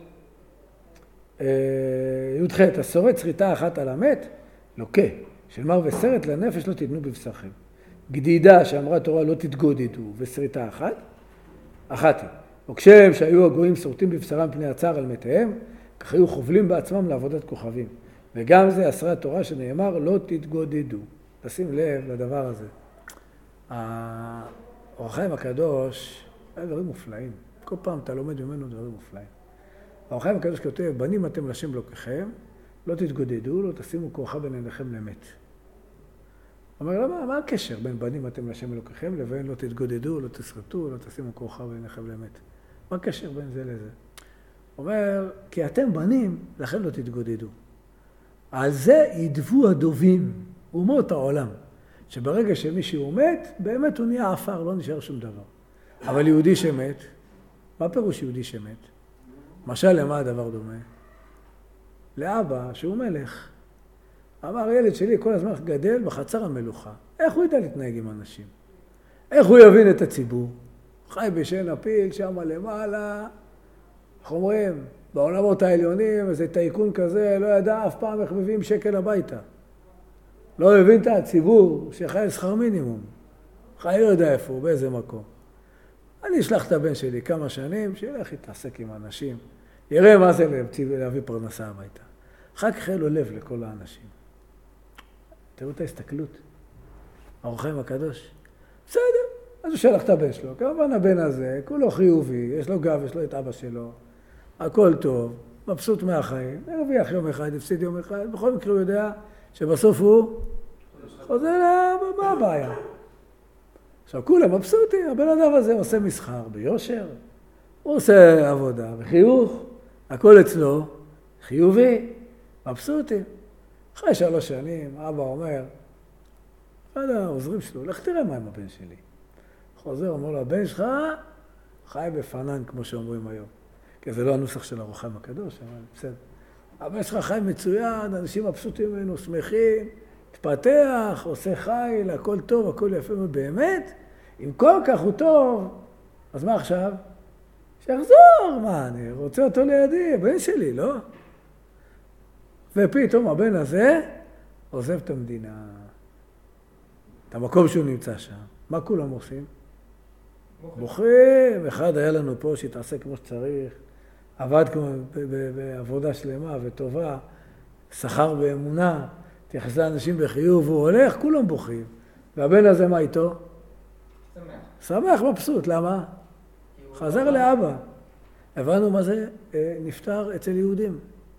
י"ח, הסורט שריטה אחת על המת, לוקה, של מר וסרט לנפש לא תתנו בבשרכם. גדידה שאמרה תורה לא תתגודדו, ושריטה אחת היא. וכשם שהיו הגויים שורטים בבשרם פני הצער על מתיהם, כך היו חובלים בעצמם לעבודת כוכבים. וגם זה אסרה התורה שנאמר לא תתגודדו. תשים לב לדבר הזה. אור החיים הקדוש, היה דברים מופלאים. כל פעם אתה לומד ממנו דברים מופלאים. אור החיים הקדוש כותב, בנים אתם לשם לוקחם, לא תתגודדו, לא תשימו כורחה בין עיניכם למת. אומר, מה הקשר בין בנים אתם לשם לוקחם לבין לא תתגודדו, לא תסרטו, לא תשימו כורחה בין עיניכם למת? מה הקשר בין זה לזה? אומר, כי אתם בנים, לכן לא תתגודדו. על זה ידבו הדובים, אומות העולם, שברגע שמישהו מת, באמת הוא נהיה עפר, לא נשאר שום דבר. אבל יהודי שמת, מה פירוש יהודי שמת? משל למה הדבר דומה? לאבא שהוא מלך. אמר, ילד שלי כל הזמן גדל בחצר המלוכה. איך הוא ידע להתנהג עם אנשים? איך הוא יבין את הציבור? חי בשן הפיל, שם למעלה. איך אומרים? בעולמות העליונים, איזה טייקון כזה, לא ידע אף פעם איך מביאים שקל הביתה. לא הבין את הציבור שחי לשכר מינימום. חי לא יודע איפה הוא, באיזה מקום. אני אשלח את הבן שלי כמה שנים, שילך להתעסק עם האנשים. יראה מה זה להביא פרנסה הביתה. אחר כך יהיה לו לב לכל האנשים. תראו את ההסתכלות. אור החיים הקדוש. בסדר, אז הוא שלח את הבן שלו. כמובן הבן הזה, כולו חיובי, יש לו גב, יש לו את אבא שלו. הכל טוב, מבסוט מהחיים. הרוויח יום אחד, הפסיד יום אחד. בכל מקרה הוא יודע שבסוף הוא חוזר, מה הבעיה? עכשיו, כולם מבסוטים, הבן אדם הזה עושה מסחר ביושר, הוא עושה עבודה בחיוך, הכל אצלו חיובי, מבסוטים. אחרי 3 שנים, אבא אומר, אחד העוזרים שלו, לך תראה מה עם הבן שלי. חוזר, אומר לו, הבן שלך חי בפנן, כמו שאומרים היום. כי זה לא הנוסח של הרוחם הקדוש, אבל בסדר. הבן שלך חי מצוין, אנשים מבסוטים ממנו, שמחים, מתפתח, עושה חיל, הכל טוב, הכל יפה, ובאמת, אם כל כך הוא טוב, אז מה עכשיו? שיחזור, מה, אני רוצה אותו לידי, הבן שלי, לא? ופתאום הבן הזה עוזב את המדינה, את המקום שהוא נמצא שם. מה כולם עושים? בוכים. אחד היה לנו פה שהתעסק כמו שצריך, עבד בעבודה שלמה וטובה, שכר באמונה, תייחס לאנשים בחיוב, והוא הולך, כולם בוכים. והבן הזה מה איתו? שמח, מבסוט, למה? חזר לאבא. הבנו מה זה נפטר אצל יהודים.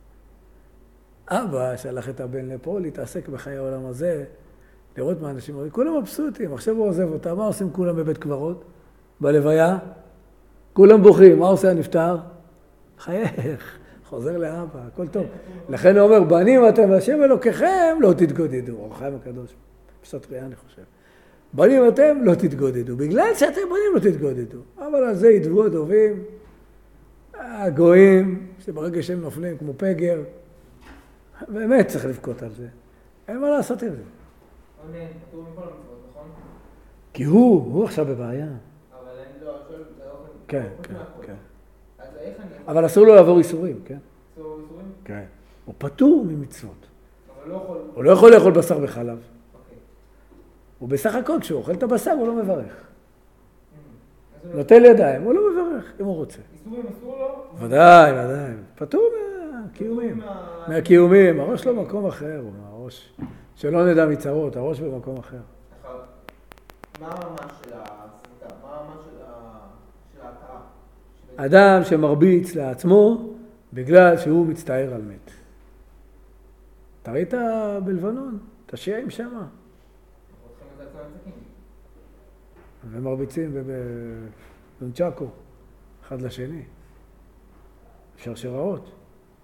אבא שלח את הבן לפה להתעסק בחיי העולם הזה, לראות מה אנשים אומרים, כולם מבסוטים, עכשיו הוא עוזב אותם, מה עושים כולם בבית קברות? בלוויה? כולם בוכים, מה עושה הנפטר? חייך, חוזר לאבא, הכל טוב. לכן הוא אומר, בנים אתם השם אלוקיכם לא תתגודדו, אורחיים הקדוש, פשוט ריאה אני חושב. בנים אתם לא תתגודדו, בגלל שאתם בנים לא תתגודדו. אבל על זה ידבו הדובים, הגויים, שברגע שהם נופלים כמו פגר, באמת צריך לבכות על זה. אין מה לעשות עם זה. עונן, פטור מכל המצוות, נכון? כי הוא עכשיו בבעיה. אבל אני לא, שואל, זה לא... כן, כן, כן. אז איך אני... אבל אסור לו לעבור איסורים, כן? אסור איסורים? כן. הוא פטור ממצוות. אבל לא יכול... הוא לא יכול לאכול בשר וחלב. אוקיי. הוא בסך הכל, כשהוא אוכל את הבשר, הוא לא מברך. נוטל ידיים, הוא לא מברך, אם הוא רוצה. איסורים אסור לו? ודאי, ודאי. פטור מהקיומים. מהקיומים. הראש לא מקום אחר, הוא הראש. שלא נדע מצרות, הראש במקום אחר. מה הרמה של הסריטה? מה הרמה של ההכרה? אדם שמרביץ לעצמו בגלל שהוא מצטער על מת. אתה ראית בלבנון? את השיעים שמה. אנחנו הולכים את זה עצמם עסקים. ומרביצים בנצ'קו, אחד לשני. שרשראות.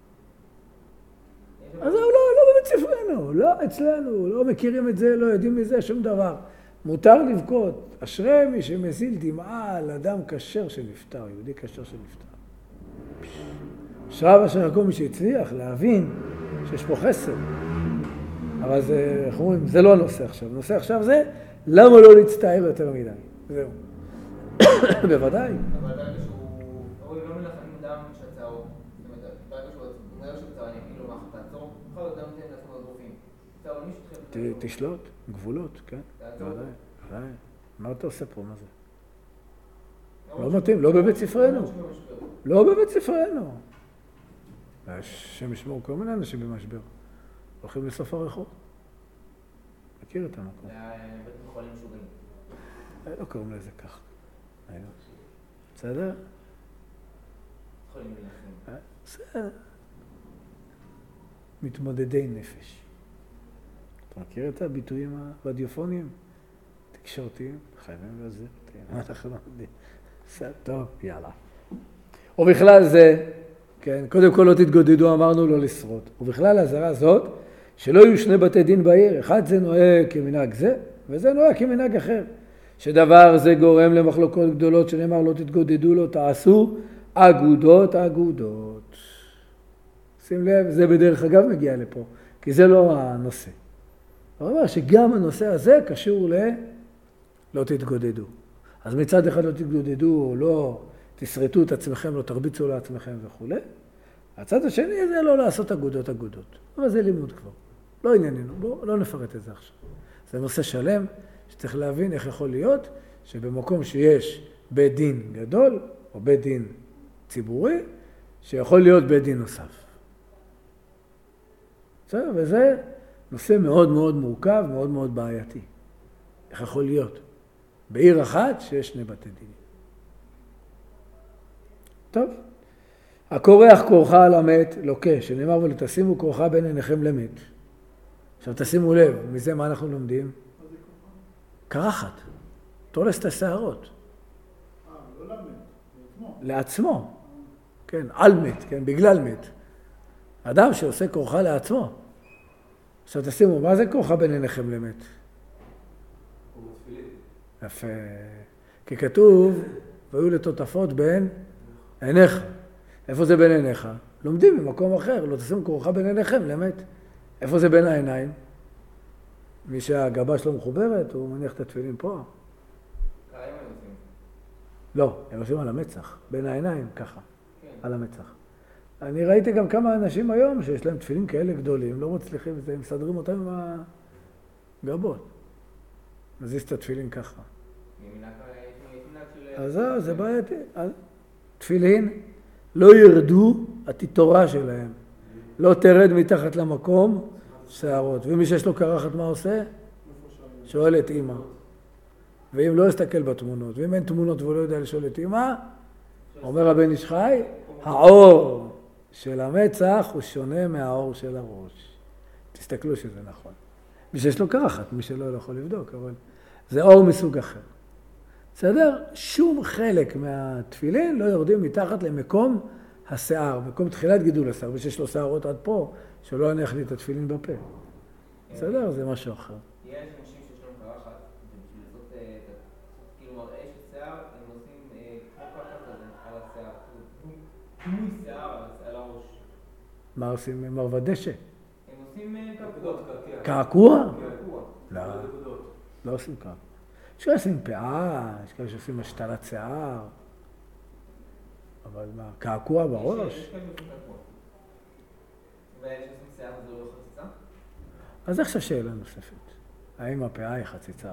אז לא בבית ספרנו, לא אצלנו, לא מכירים את זה, לא יודעים מזה, שום דבר. מותר לבכות. אשרי מי שמזיל דמעה על אדם כשר שנפטר, יהודי כשר שנפטר. אשריו אשר כל מי שהצליח להבין שיש פה חסר. אבל זה, איך אומרים, זה לא הנושא עכשיו. הנושא עכשיו זה, למה לא להצטער יותר מדי? זהו. בוודאי. אבל ברגע שהוא... אורי, לא מלחמים אדם שצעו. זאת אומרת, ברגע שהוא אומר שצעו, אני אגיד לו מה, תעצור. יכול להיות אדם תן לעצמו לגופים. צעו, מי שתחל... תשלוט, גבולות, כן. בוודאי, בוודאי. מה אתה עושה פה? מה זה? לא מתאים, לא בבית ספרנו. לא בבית ספרנו. השם ישמור כל מיני אנשים במשבר. הולכים לסוף הרחוב. מכיר את המקום. זה היה בית מחולים משוגעים. לא קוראים לזה כך. בסדר? יכולים להילחם. בסדר. מתמודדי נפש. אתה מכיר את הביטויים הרדיופוניים? תקשורתיים? חייבים לזה. מה אנחנו יודעים? בסדר, טוב, יאללה. ובכלל זה, כן, קודם כל לא תתגודדו, אמרנו לא לשרוד. ובכלל ההזהרה זאת, שלא יהיו 2 בתי דין בעיר. אחד זה נוהג כמנהג זה, וזה נוהג כמנהג אחר. שדבר זה גורם למחלוקות גדולות, שנאמר לא תתגודדו, לא תעשו אגודות. שים לב, זה בדרך אגב מגיע לפה, כי זה לא הנושא. הוא אומר שגם הנושא הזה קשור לא תתגודדו. אז מצד אחד לא תתגודדו, לא תסרטו את עצמכם, לא תרביצו לעצמכם וכו'. הצד השני זה לא לעשות אגודות. אבל זה לימוד כבר. לא ענייננו, בואו לא נפרט את זה עכשיו. זה נושא שלם שצריך להבין איך יכול להיות שבמקום שיש בית דין גדול או בית דין ציבורי, שיכול להיות בית דין נוסף. בסדר? וזה נושא מאוד מאוד מורכב, מאוד מאוד בעייתי. איך יכול להיות? בעיר אחת שיש 2 בתי דין. טוב. הכורח כורחה על המת לוקה, שנאמר ולתשימו כורחה בין עיניכם למת. עכשיו תשימו לב, מזה מה אנחנו לומדים? קרחת. תולס את השערות. לא למד, לעצמו. לעצמו. כן, על מת, כן, בגלל מת. אדם שעושה כורחה לעצמו. עכשיו תשימו, מה זה כורחה בין עיניכם למת? יפה. כי כתוב, והיו לטוטפות בין עיניך. איפה זה בין עיניך? לומדים במקום אחר, לא תשימו כורחה בין עיניכם למת. איפה זה בין העיניים? מי שהגבה שלו מחוברת, הוא מניח את התפילין פה. ככה הם עושים. לא, הם עושים על המצח, בין העיניים, ככה, כן. על המצח. אני ראיתי גם כמה אנשים היום שיש להם תפילין כאלה גדולים, לא מצליחים את זה, הם מסדרים אותם עם הגבות. מזיז את התפילין ככה. אז זה בעייתי. תפילין לא ירדו התיתורה שלהם. לא תרד מתחת למקום שערות. ומי שיש לו קרחת מה עושה? שואל את אמא. ואם לא יסתכל בתמונות, ואם אין תמונות והוא לא יודע לשאול את אמא, אומר הבן איש חי, האור של המצח הוא שונה מהאור של הראש. תסתכלו שזה נכון. מי שיש לו קרחת, מי שלא יכול לבדוק, אבל זה אור מסוג אחר. בסדר? שום חלק מהתפילין לא יורדים מתחת למקום השיער, מקום תחילת גידול השיער, ושיש לו שערות עד פה, שלא יניח לי את התפילין בפה. בסדר? זה משהו אחר. יש אנשים שיש להם קרחת, ובשביל לעשות, כאילו מראה של שיער, הם עושים כמו קרחת כזה על השיער, דמוי שיער על הראש. מה עושים עם מרבד דשא? הם עושים קעקוע. קעקוע? קעקוע. לא, לא עושים קעקוע. יש כאלה שעושים פאה, יש כאלה שעושים השתלת שיער, אבל מה, קעקוע בראש? יש כאלה שעושים קעקוע. ויש שעושים שיער זה לא חציצה? אז עכשיו שאלה נוספת. האם הפאה היא חציצה או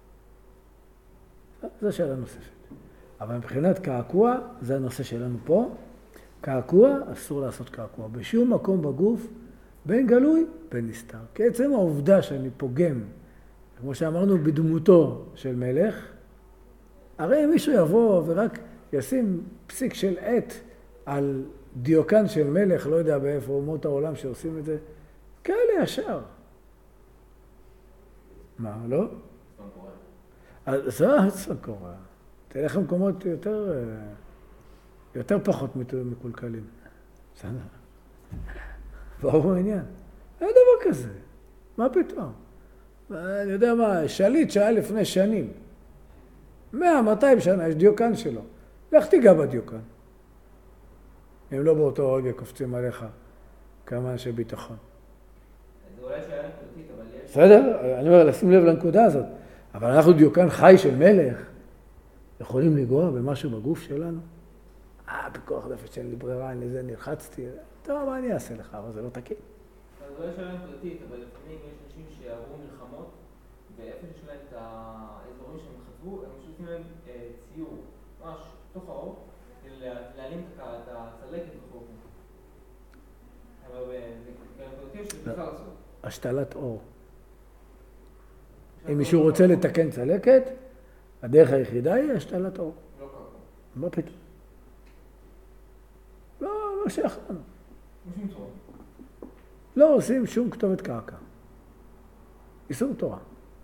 לא? זו שאלה נוספת. אבל מבחינת קעקוע, זה הנושא שלנו פה. קעקוע, אסור לעשות קעקוע. בשום מקום בגוף, בין גלוי, בין נסתר. כי עצם העובדה שאני פוגם, כמו שאמרנו, בדמותו של מלך, הרי אם מישהו יבוא ורק ישים פסיק של עת על דיוקן של מלך, לא יודע באיפה אומות העולם שעושים את זה, כאלה ישר. מה, לא? זה סנקורה. תלך למקומות יותר פחות מקולקלים. בסדר. ברור העניין. אין דבר כזה. מה פתאום? אני יודע מה, שליט שהיה לפני שנים. 100-200 שנה, יש דיוקן שלו. לך תיגע בדיוקן. אם לא באותו רגע קופצים עליך כמה אנשי ביטחון. זה אולי שאלה נקודתית, אבל יש... בסדר, אני אומר, לשים לב לנקודה הזאת. אבל אנחנו דיוקן חי של מלך, יכולים לגוע במשהו בגוף שלנו? פיקוח נפש, אין לי ברירה, אין לי זה, נלחצתי. טוב, מה אני אעשה לך? אבל זה לא תקין. אז אולי שאלה נקודתית, אבל לפעמים יש אנשים שעברו מלחמות, ואיפה יש להם את האזורים שהם חטבו, הם שותים להם ציור, ממש, תוך האור, כדי להעלים את הצלקת בחור. אבל זה נקודתית שבכלל לעשות. השתלת אור. אם מישהו רוצה לתקן צלקת, הדרך היחידה היא השתלת אור. לא קרה. מה פתאום? לא שייך לנו. משום צורה. לא עושים שום כתובת קרקע. איסור תורה.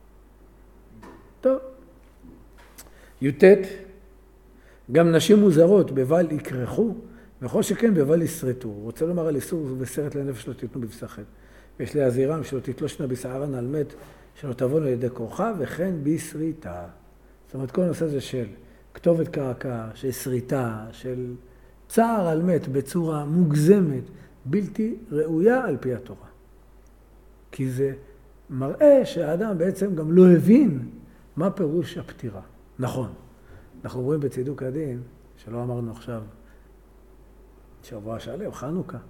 טוב. י"ט, גם נשים מוזרות בבל יקרחו, וכל שכן בבל יסרטו. הוא רוצה לומר על איסור בסרט לנפש לא תיתנו בבשכם. יש להזהירם שלא תתלושנה בשערן על מת, שלא תבואנה על ידי כורחה, וכן בסריטה. זאת אומרת, כל הנושא הזה של כתובת קרקע, של סריטה, של צער על מת בצורה מוגזמת, בלתי ראויה על פי התורה. כי זה מראה שהאדם בעצם גם לא הבין מה פירוש הפטירה. נכון, אנחנו רואים בצידוק הדין, שלא אמרנו עכשיו, שבוע שלם, חנוכה.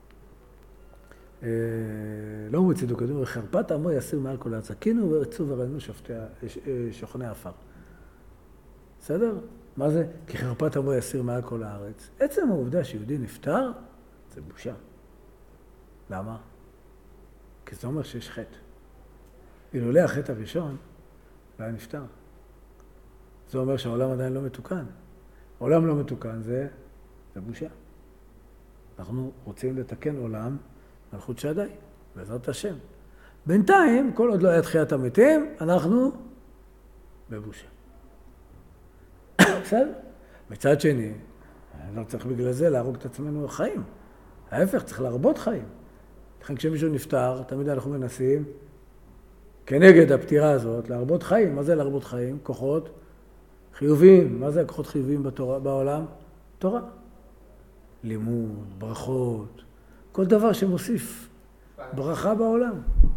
לא אומרים בצידוק הדין, וחרפת עמו יסיר מעל כל הארץ, קינו ורצו וראינו שוכני עפר. בסדר? מה זה? כי חרפת עמו יסיר מעל כל הארץ. עצם העובדה שיהודי נפטר, זה בושה. למה? כי זה אומר שיש חטא. אילולא החטא הראשון, לא היה נפטר. זה אומר שהעולם עדיין לא מתוקן. עולם לא מתוקן, זה בושה. אנחנו רוצים לתקן עולם מלכות שדי, בעזרת השם. בינתיים, כל עוד לא היה תחיית המתים, אנחנו בבושה. בסדר? מצד שני, לא צריך בגלל זה להרוג את עצמנו חיים. ההפך, צריך להרבות חיים. לכן כשמישהו נפטר, תמיד אנחנו מנסים, כנגד הפטירה הזאת, להרבות חיים. מה זה להרבות חיים? כוחות חיוביים. מה זה כוחות חיוביים בעולם? תורה. לימוד, ברכות, כל דבר שמוסיף ברכה בעולם.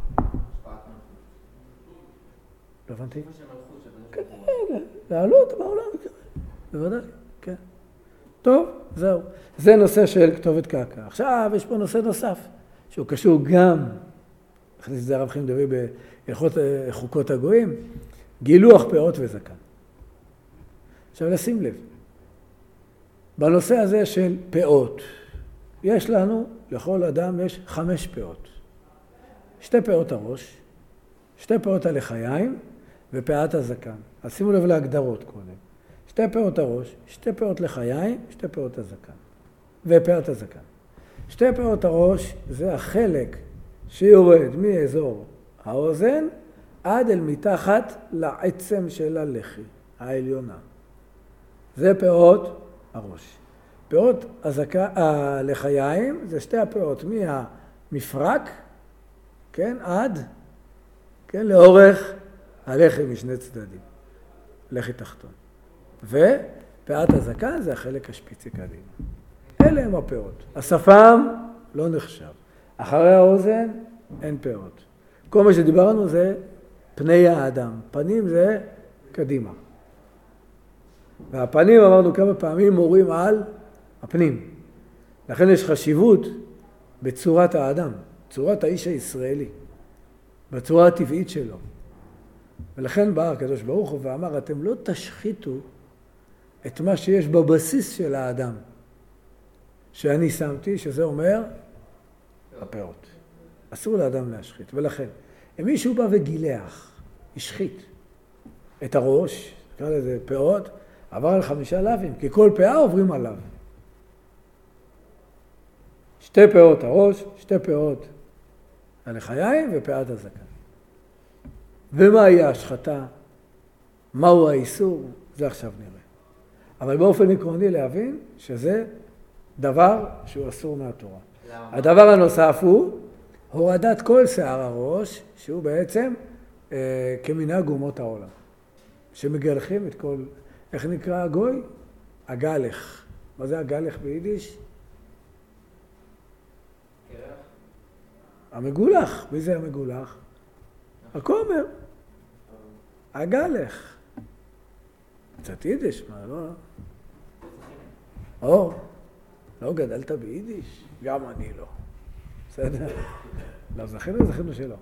לא הבנתי? כן, לעלות בעולם, בוודאי, כן. טוב, זהו. זה נושא של כתובת קרקע. עכשיו יש פה נושא נוסף, שהוא קשור גם, הכניס את זה הרב חיים דוד בהלכות חוקות הגויים, גילוח פאות וזקן. עכשיו לשים לב, בנושא הזה של פאות, יש לנו, לכל אדם יש 5 פאות. 2 פאות הראש, 2 פאות הלחיים ופאת הזקן. אז שימו לב להגדרות קודם. 2 פאות הראש, 2 פאות לחיים, 2 פאות הזקן. ופאת הזקן. 2 פאות הראש זה החלק שיורד מאזור האוזן עד אל מתחת לעצם של הלחי, העליונה. זה פאות הראש. פאות הלחיים זה 2 הפאות מהמפרק, כן, עד, כן, לאורך הלחי משני צדדים, לחי תחתון. ופאת הזקן זה החלק השפיצי קדימה. אלה הם הפאות. השפם לא נחשב. אחרי האוזן אין פאות. כל מה שדיברנו זה פני האדם. פנים זה קדימה. והפנים אמרנו כמה פעמים מורים על הפנים. לכן יש חשיבות בצורת האדם, צורת האיש הישראלי, בצורה הטבעית שלו. ולכן בא הקדוש ברוך הוא ואמר, אתם לא תשחיתו את מה שיש בבסיס של האדם, שאני שמתי, שזה אומר הפאות. אסור לאדם להשחית. ולכן, אם מישהו בא וגילח, השחית את הראש, נקרא לזה פאות, עבר על 5 לאווים, כי כל פאה עוברים עליו. 2 פאות הראש, 2 פאות הלחיים ופאת הזקן. ומהי ההשחתה? מהו האיסור? זה עכשיו נראה. אבל באופן עקרוני להבין שזה דבר שהוא אסור מהתורה. הדבר הנוסף הוא הורדת כל שיער הראש, שהוא בעצם כמנהג אומות העולם. שמגלחים את כל, איך נקרא הגוי? הגלח. מה זה הגלח ביידיש? המגולח. מי זה המגולח? הכומר. הגלח. קצת יידיש, מה לא? לא גדלת ביידיש? גם אני לא. בסדר? לא, זכינו שלא.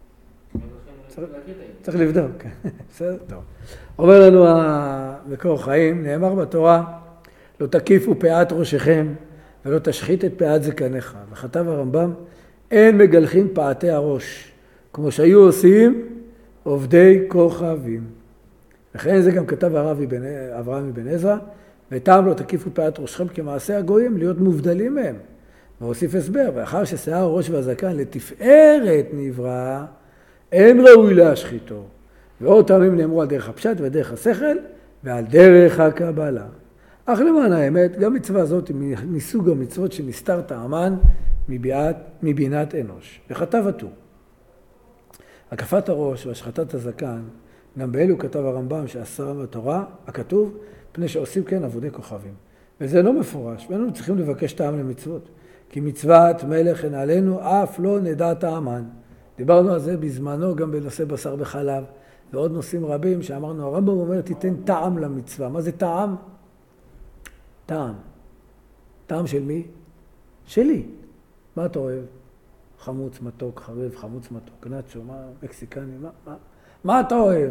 צריך לבדוק. בסדר? טוב. אומר לנו המקור חיים, נאמר בתורה, לא תקיפו פאת ראשכם ולא תשחית את פאת זקניך. וכתב הרמב"ם, אין מגלחים פאתי הראש, כמו שהיו עושים עובדי כוכבים. לכן זה גם כתב אברהם אבן עזרא, וטעם לא תקיפו פאת ראשכם כמעשה הגויים, להיות מובדלים מהם. והוסיף הסבר, ואחר ששיער הראש והזקן לתפארת נברא, אין ראוי להשחיתו. ועוד טעמים נאמרו על דרך הפשט ודרך השכל, ועל דרך הקבלה. אך למען האמת, גם מצווה זאת היא מסוג המצוות שנסתר טעמן מבינת אנוש. וכתב הטור. הקפת הראש והשחטת הזקן, גם באלו כתב הרמב"ם שאסרה בתורה, הכתוב, פני שעושים כן עבודי כוכבים. וזה לא מפורש, ואנו צריכים לבקש טעם למצוות. כי מצוות מלך אין עלינו, אף לא נדע טעמן. דיברנו על זה בזמנו גם בנושא בשר וחלב, ועוד נושאים רבים שאמרנו, הרמב"ם אומר, תיתן טעם למצווה. מה זה טעם? טעם. טעם של מי? שלי. מה אתה אוהב? חמוץ, מתוק, חרב, חמוץ, מתוק, נאצ'ו, מה, מקסיקני, מה אתה אוהב?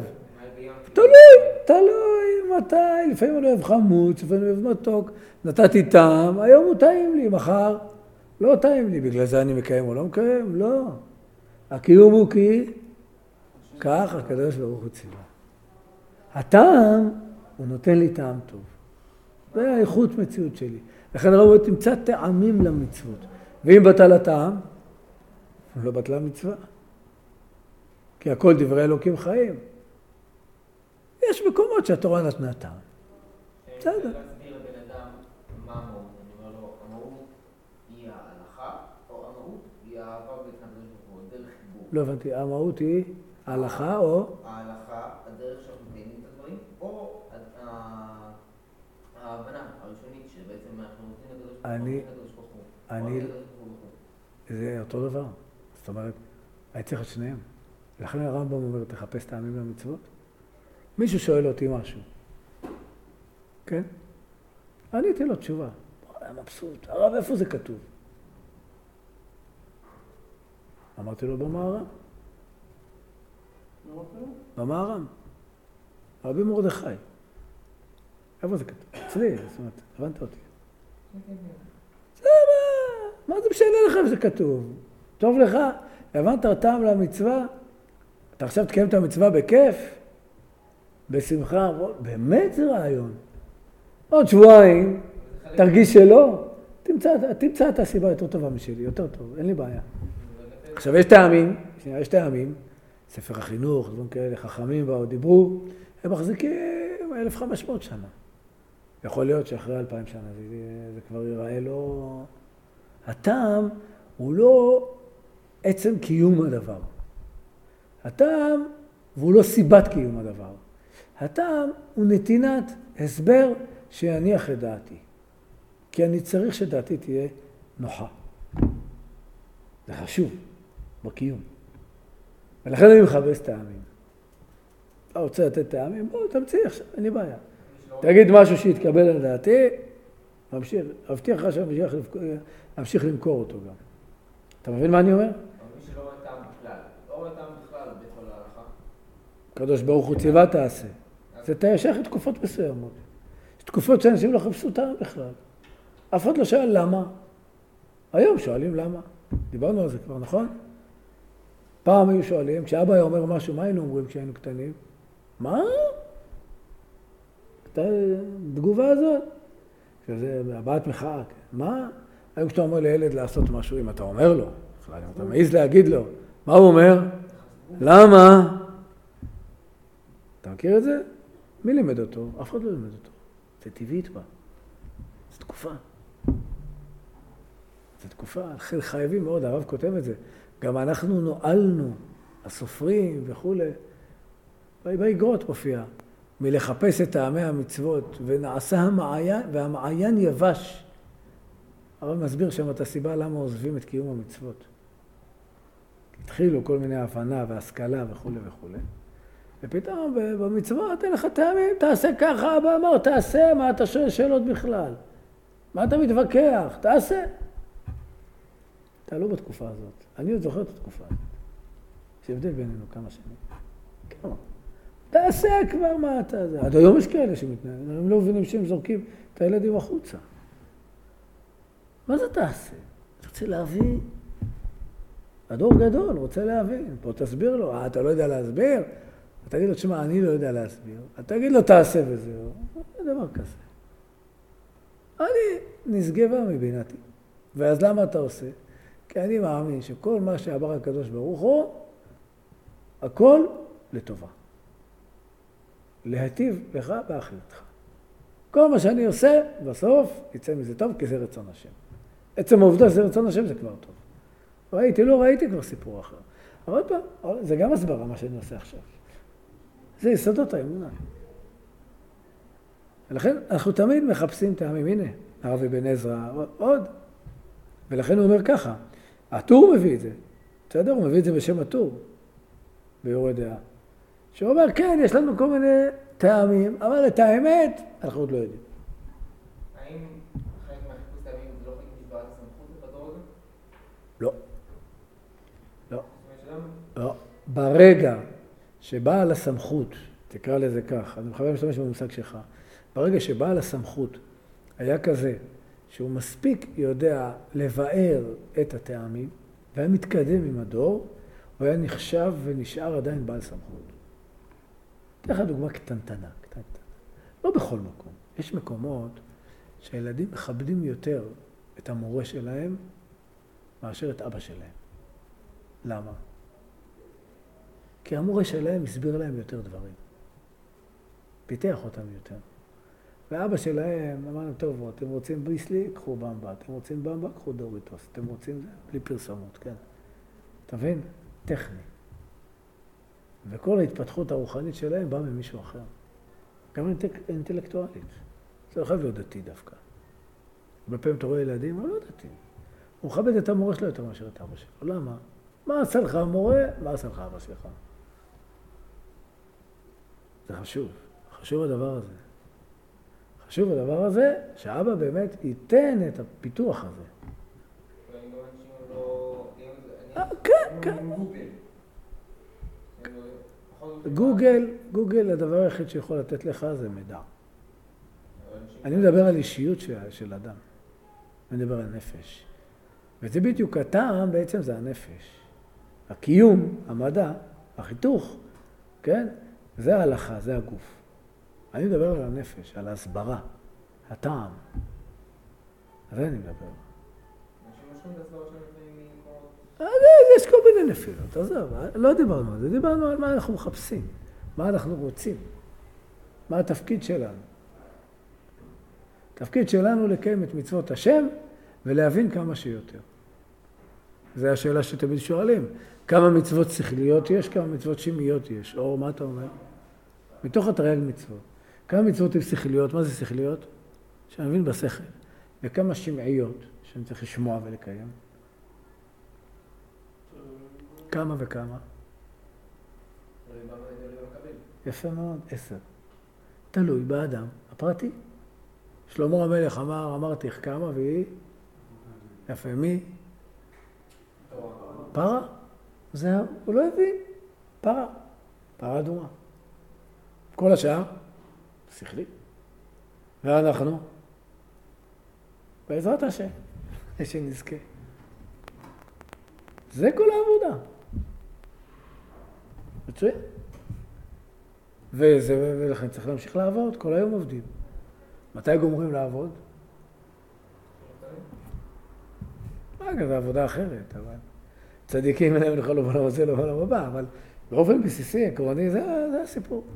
תלוי, מתי, לפעמים אני אוהב חמוץ, לפעמים אני אוהב מתוק, נתתי טעם, היום הוא טעים לי, מחר לא טעים לי, בגלל זה אני מקיים או לא מקיים? לא. הקיום הוא כי כך הקדוש ברוך הוא ציווה. הטעם, הוא נותן לי טעם טוב. זה האיכות מציאות שלי. לכן הרב תמצא טעמים למצוות. ואם בטל הטעם, לא בטלה מצווה. כי הכל דברי אלוקים חיים. יש מקומות שהתורה נתנה טעם. בסדר. אני רוצה להסביר לבן אדם מה המהות. אני אומר לו, המהות היא ההלכה, או המהות היא האהבה בין הקדוש ברוך הוא, דרך חיבור. לא הבנתי, המהות היא ההלכה או? ההלכה, הדרך שאנחנו מקיימים את הדברים, או ההבנה הראשונית שבעצם אנחנו נותנים לקדוש ברוך הוא. זה אותו דבר. זאת אומרת, אני צריך את שניהם. לכן הרמב"ם אומר, תחפש טעמים למצוות. מישהו שואל אותי משהו. כן? עניתי לו תשובה. היה מבסוט. הרב, איפה זה כתוב? אמרתי לו, במהר"ם. במהר"ם. רבי מרדכי. איפה זה כתוב? אצלי, זאת אומרת, הבנת אותי. זה מה זה משנה לך אם זה כתוב? טוב לך? הבנת טעם למצווה? אתה עכשיו תקיים את המצווה בכיף? בשמחה? באמת זה רעיון. עוד שבועיים, תרגיש שלא, תמצא את הסיבה יותר טובה משלי, יותר טוב, אין לי בעיה. עכשיו יש טעמים, ספר החינוך, דברים כאלה, חכמים ועוד דיברו, הם מחזיקים 1500 שנה. יכול להיות שאחרי 2000 שנה זה כבר ייראה לו... הטעם הוא לא עצם קיום הדבר. הטעם הוא לא סיבת קיום הדבר. הטעם הוא נתינת הסבר שיניח את דעתי. כי אני צריך שדעתי תהיה נוחה. זה חשוב בקיום. ולכן אני מחפש טעמים. אתה רוצה לתת טעמים? בוא, תמציא עכשיו, אין לי בעיה. תגיד משהו שיתקבל על דעתי, מבטיח לך שאמשיך למכור אותו גם. אתה מבין מה אני אומר? אבל מי שלא רואה טעם בכלל, לא רואה טעם בכלל בכל ההלכה. הקדוש ברוך הוא ציווה תעשה. זה תיישך את תקופות מסוימות. יש תקופות שאנשים לא חפשו טעם בכלל. אף אחד לא שאל למה. היום שואלים למה. דיברנו על זה כבר, נכון? פעם היו שואלים, כשאבא היה אומר משהו, מה היינו אומרים כשהיינו קטנים? מה? התגובה הזאת. שזה הבעת מחאה. מה? היום כשאתה אומר לילד לעשות משהו, אם אתה אומר לו, אם אתה מעיז להגיד לו, מה הוא אומר? למה? אתה מכיר את זה? מי לימד אותו? אף אחד לא לימד אותו. זה טבעית בה. זו תקופה. זו תקופה. חייבים מאוד, הרב כותב את זה. גם אנחנו נועלנו, הסופרים וכו'. באגרות מופיע. מלחפש את טעמי המצוות, ונעשה המעיין, והמעיין יבש. הרב מסביר שם את הסיבה למה עוזבים את קיום המצוות. התחילו כל מיני הבנה והשכלה וכו' וכו'. ופתאום במצוות אין לך טעמים, תעשה ככה, אבא אמר, תעשה, מה אתה שואל שאלות בכלל? מה אתה מתווכח? תעשה. אתה לא בתקופה הזאת. אני עוד זוכר את התקופה הזאת. יש הבדל בינינו כמה שנים. כמה? תעשה כבר מה אתה זה. עד היום יש כאלה שמתנהלים. הם לא מבינים שהם זורקים את הילדים החוצה. מה זה תעשה? אתה רוצה להבין? הדור גדול, רוצה להבין. פה תסביר לו. אתה לא יודע להסביר? אתה תגיד לו, תשמע, אני לא יודע להסביר. אתה תגיד לו, תעשה וזהו. זה דבר כזה. אני נשגבה מבינתי. ואז למה אתה עושה? כי אני מאמין שכל מה שעבר הקדוש ברוך הוא, הכל לטובה. להטיב לך באחריתך. כל מה שאני עושה, בסוף יצא מזה טוב, כי זה רצון השם. עצם העובדה שזה רצון השם זה כבר טוב. ראיתי, לא ראיתי כבר סיפור אחר. אבל עוד פעם, זה גם הסברה מה שאני עושה עכשיו. זה יסודות האמונה. ולכן אנחנו תמיד מחפשים טעמים. הנה, הרב אבן עזרא, עוד. ולכן הוא אומר ככה, הטור מביא את זה. בסדר? הוא מביא את זה בשם הטור. ביורה דעה. שהוא אומר, כן, יש לנו כל מיני טעמים, אבל את האמת, אנחנו עוד לא יודעים. האם חלק מהחיפוש טעמים זה לא חלק משבעת הסמכות בדור הזה? לא. לא. לא. ברגע שבעל הסמכות, תקרא לזה כך, אני מחבר להשתמש במושג שלך, ברגע שבעל הסמכות היה כזה, שהוא מספיק יודע לבאר את הטעמים, והיה מתקדם עם הדור, הוא היה נחשב ונשאר עדיין בעל סמכות. תלך דוגמה קטנטנה. לא בכל מקום. יש מקומות שהילדים מכבדים יותר את המורה שלהם מאשר את אבא שלהם. למה? כי המורה שלהם הסביר להם יותר דברים. פיתח אותם יותר. ואבא שלהם אמרנו, טוב, אתם רוצים בריסלי, קחו במבה. אתם רוצים במבה, קחו דוריטוס. אתם רוצים זה, בלי פרסומות, כן. אתה מבין? טכני. וכל ההתפתחות הרוחנית שלהם באה ממישהו אחר. גם אינטלקטואלית. זה לא חייב להיות דתי דווקא. בפעמים אתה רואה ילדים, אבל לא דתי. הוא מכבד את המורה שלו יותר מאשר את אבא שלו. למה? מה עשה לך המורה? מה עשה לך אבא שלך? זה חשוב. חשוב הדבר הזה. חשוב הדבר הזה שאבא באמת ייתן את הפיתוח הזה. כן. גוגל, הדבר היחיד שיכול לתת לך זה מידע. אני מדבר על אישיות של אדם. אני מדבר על נפש. וזה בדיוק הטעם, בעצם זה הנפש. הקיום, המדע, החיתוך, כן? זה ההלכה, זה הגוף. אני מדבר על הנפש, על ההסברה, הטעם. על זה אני מדבר. יש כל מיני נפילות, עזוב, לא דיברנו על זה, דיברנו על מה אנחנו מחפשים, מה אנחנו רוצים, מה התפקיד שלנו. התפקיד שלנו לקיים את מצוות השם ולהבין כמה שיותר. זו השאלה שתמיד שואלים, כמה מצוות שכליות יש, כמה מצוות שמיות יש, או מה אתה אומר? מתוך התרי"ג מצוות. כמה מצוות הן שכליות, מה זה שכליות? שאני מבין בשכל. וכמה שמעיות שאני צריך לשמוע ולקיים. כמה וכמה? יפה מאוד, 10. תלוי באדם הפרטי. שלמה המלך אמרתי איך כמה והיא? יפה, מי? פרה? זהו, הוא לא הבין. פרה אדומה. כל השאר, שכלי. ואנחנו, בעזרת השם, שנזכה. זה כל העבודה. מצוין. ולכן צריך להמשיך לעבוד, כל היום עובדים. מתי גומרים לעבוד? זה עבודה אחרת, אבל צדיקים אליהם נוכל לבוא לעבוד זה, לבוא לעבוד הבא, אבל באופן בסיסי, עקרוני, זה הסיפור.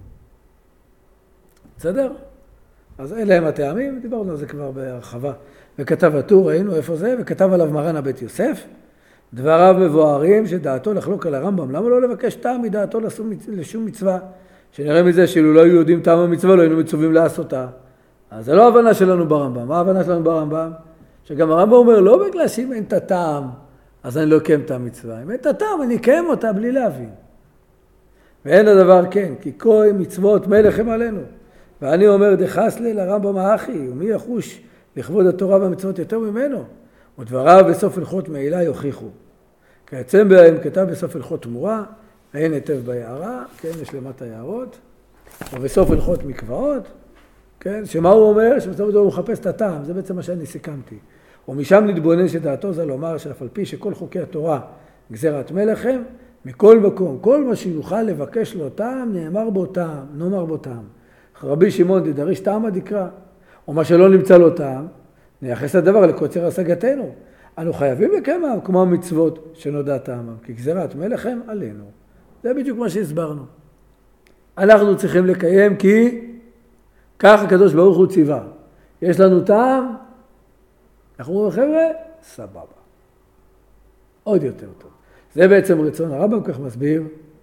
בסדר? אז אלה הם הטעמים, דיברנו על זה כבר בהרחבה. וכתב הטור, ראינו איפה זה, וכתב עליו מרן הבית יוסף, דבריו מבוארים שדעתו לחלוק על הרמב"ם. למה לא לבקש טעם מדעתו לשום מצווה? שנראה מזה שאילו לא היו יודעים טעם המצווה, לא היינו מצווים לעשותה. אז זה לא ההבנה שלנו ברמב"ם. מה ההבנה שלנו ברמב"ם? שגם הרמב"ם אומר, לא בגלל שאם אין את הטעם, אז אני לא אקיים את המצווה. אם אין את הטעם, אני אקיים אותה בלי להבין. ואין הדבר כן, כי כל מצוות מלך הם עלינו. ואני אומר, דחס לי לרמב"ם האחי, ומי יחוש לכבוד התורה והמצוות יותר ממנו? ודבריו בסוף הלכות מעילה יוכיחו. כעצם בהם כתב בסוף הלכות תמורה, אין היטב ביערה, כן, יש למטה יערות, ובסוף הלכות מקוואות, כן, שמה הוא אומר? שבסוף הוא מחפש את הטעם, זה בעצם מה שאני סיכמתי. ומשם נתבונן שדעתו זה לומר שאף על פי שכל חוקי התורה גזירת מלך הם, מכל מקום, כל מה שיוכל לבקש לו טעם, נאמר בו טעם, נאמר בו טעם. רבי שמעון דדריש טעמא דקרא, ומה שלא נמצא לו טעם, נייחס הדבר לקוצר השגתנו. אנו חייבים לקיים כמו המצוות שנודע טעמם, כי גזירת מלך הם עלינו. זה בדיוק מה שהסברנו. אנחנו צריכים לקיים כי כך הקדוש ברוך הוא ציווה. יש לנו טעם, אנחנו אומרים חבר'ה, סבבה. עוד יותר טוב. זה בעצם רצון הרמב"ם, כך מסביר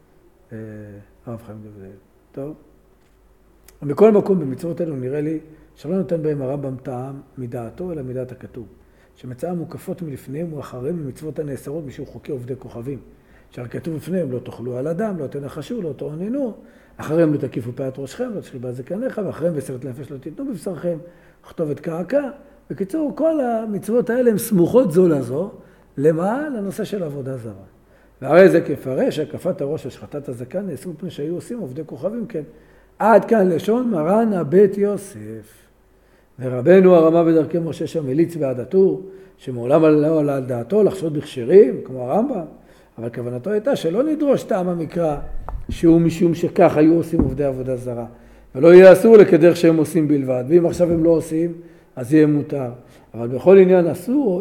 הרב חיים דוד. טוב? ומכל מקום במצוות אלו נראה לי שלא נותן בהם הרמב"ם טעם מדעתו אלא מדעת הכתוב. שמצאה מוקפות מלפניהם ואחריהם ממצוות הנאסרות משום חוקי עובדי כוכבים. שעל כתוב לפניהם לא תאכלו על אדם, לא תנחשו, לא תאוננו, אחריהם לא תקיפו פאת ראשכם, לא תשחילו בזקניך, ואחריהם בסרת נפש לא תיתנו בבשרכם, כתובת קעקע. בקיצור, כל המצוות האלה הן סמוכות זו לזו, למה? לנושא של עבודה זרה. והרי זה כפרש, הקפת הראש השחטת הזקן, נעשו מפני שהיו עושים עובדי כוכבים, כן. עד כאן לשון מרן הבית יוסף. ורבנו הרמה בדרכי משה שם מליץ בעד הטור, שמעולם לא עלה על דעתו לחשוד בכשרים, כמו הרמב"ם, אבל כוונתו הייתה שלא נדרוש טעם המקרא, שהוא משום שכך היו עושים עובדי עבודה זרה, ולא יהיה אסור לכדרך שהם עושים בלבד, ואם עכשיו הם לא עושים, אז יהיה מותר. אבל בכל עניין אסור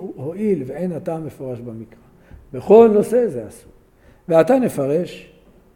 הועיל ואין הטעם מפורש במקרא. בכל נושא זה אסור. ועתה נפרש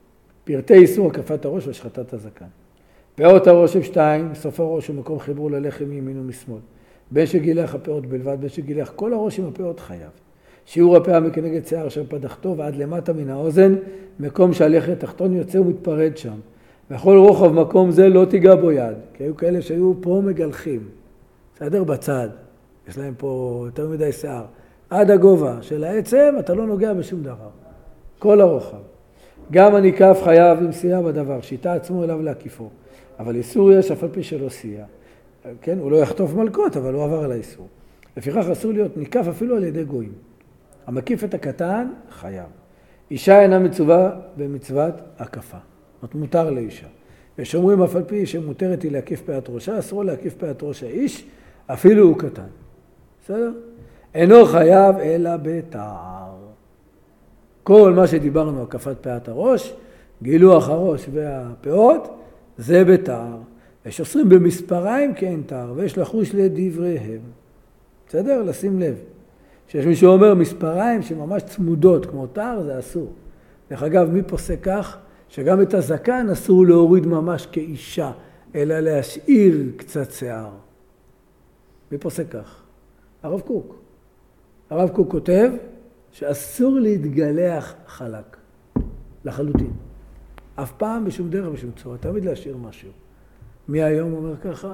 פרטי איסור הקפת הראש והשחטת הזקן. פאות הראש הם 2, סוף הראש הוא מקום חיבור ללחם מימין ומשמאל. בין שגילח הפאות בלבד, בין שגילח כל הראש עם הפאות חייב. שיעור הפאה מכנגד שיער אשר פדחתו ועד למטה מן האוזן, מקום שהלחם התחתון יוצא ומתפרד שם. וכל רוחב מקום זה לא תיגע בו יד, כי היו כאלה שהיו פה מגלחים. בסדר בצד, יש להם פה יותר מדי שיער. עד הגובה של העצם אתה לא נוגע בשום דבר. כל הרוחב. גם הניקף חייב עם סייע בדבר, שיטה עצמו אליו להקיפו. אבל איסור יש אף על פי שלא סייע. כן, הוא לא יחטוף מלכות, אבל הוא עבר על האיסור. לפיכך אסור להיות ניקף אפילו על ידי גויים. המקיף את הקטן חייב. אישה אינה מצווה במצוות הקפה. זאת מותר לאישה. ושאומרים אף על פי שמותרת היא להקיף פאת ראשה, אסור להקיף פאת ראש האיש, אפילו הוא קטן. בסדר? אינו חייב אלא בתער. כל מה שדיברנו, הקפת פאת הראש, גילוח הראש והפאות, זה בתער. יש אוסרים במספריים כי אין תער, ויש לחוש לדבריהם. בסדר? לשים לב. שיש מישהו אומר מספריים שממש צמודות כמו תער, זה אסור. דרך אגב, מי פוסק כך? שגם את הזקן אסור להוריד ממש כאישה, אלא להשאיר קצת שיער. מי פוסק כך? הרב קוק. הרב קוק כותב שאסור להתגלח חלק, לחלוטין. אף פעם בשום דרך בשום צורה, תמיד להשאיר משהו. מי היום אומר ככה?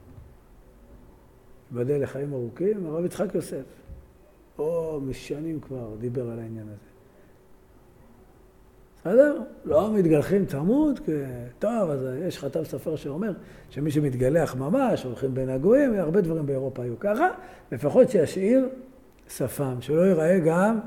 ייבדל לחיים ארוכים, הרב יצחק יוסף. משנים כבר דיבר על העניין הזה. בסדר? לא מתגלחים צמוד, טוב, אז יש חתם סופר שאומר שמי שמתגלח ממש, הולכים בין הגויים, הרבה דברים באירופה היו ככה, לפחות שישאיר שפם, שלא ייראה גם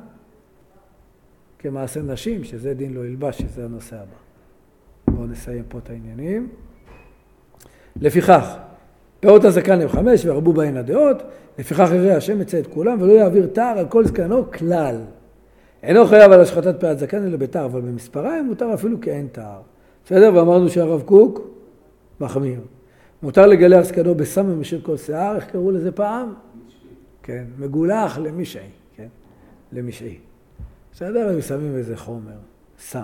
כמעשה נשים, שזה דין לא ילבש, שזה הנושא הבא. בואו נסיים פה את העניינים. לפיכך, פאות הזקן הם 5 והרבו בהן הדעות, לפיכך יראה השם יצא את כולם ולא יעביר תער על כל זקנו כלל. אינו חייב על השחטת פאת זקן אלא בתער, אבל במספריים מותר אפילו כי אין תער. בסדר? ואמרנו שהרב קוק מחמיר. מותר לגלח זקנו בסם ומשאיר כל שיער, איך קראו לזה פעם? כן, מגולח למשעי, כן? למשעי. בסדר? הם שמים איזה חומר, סם.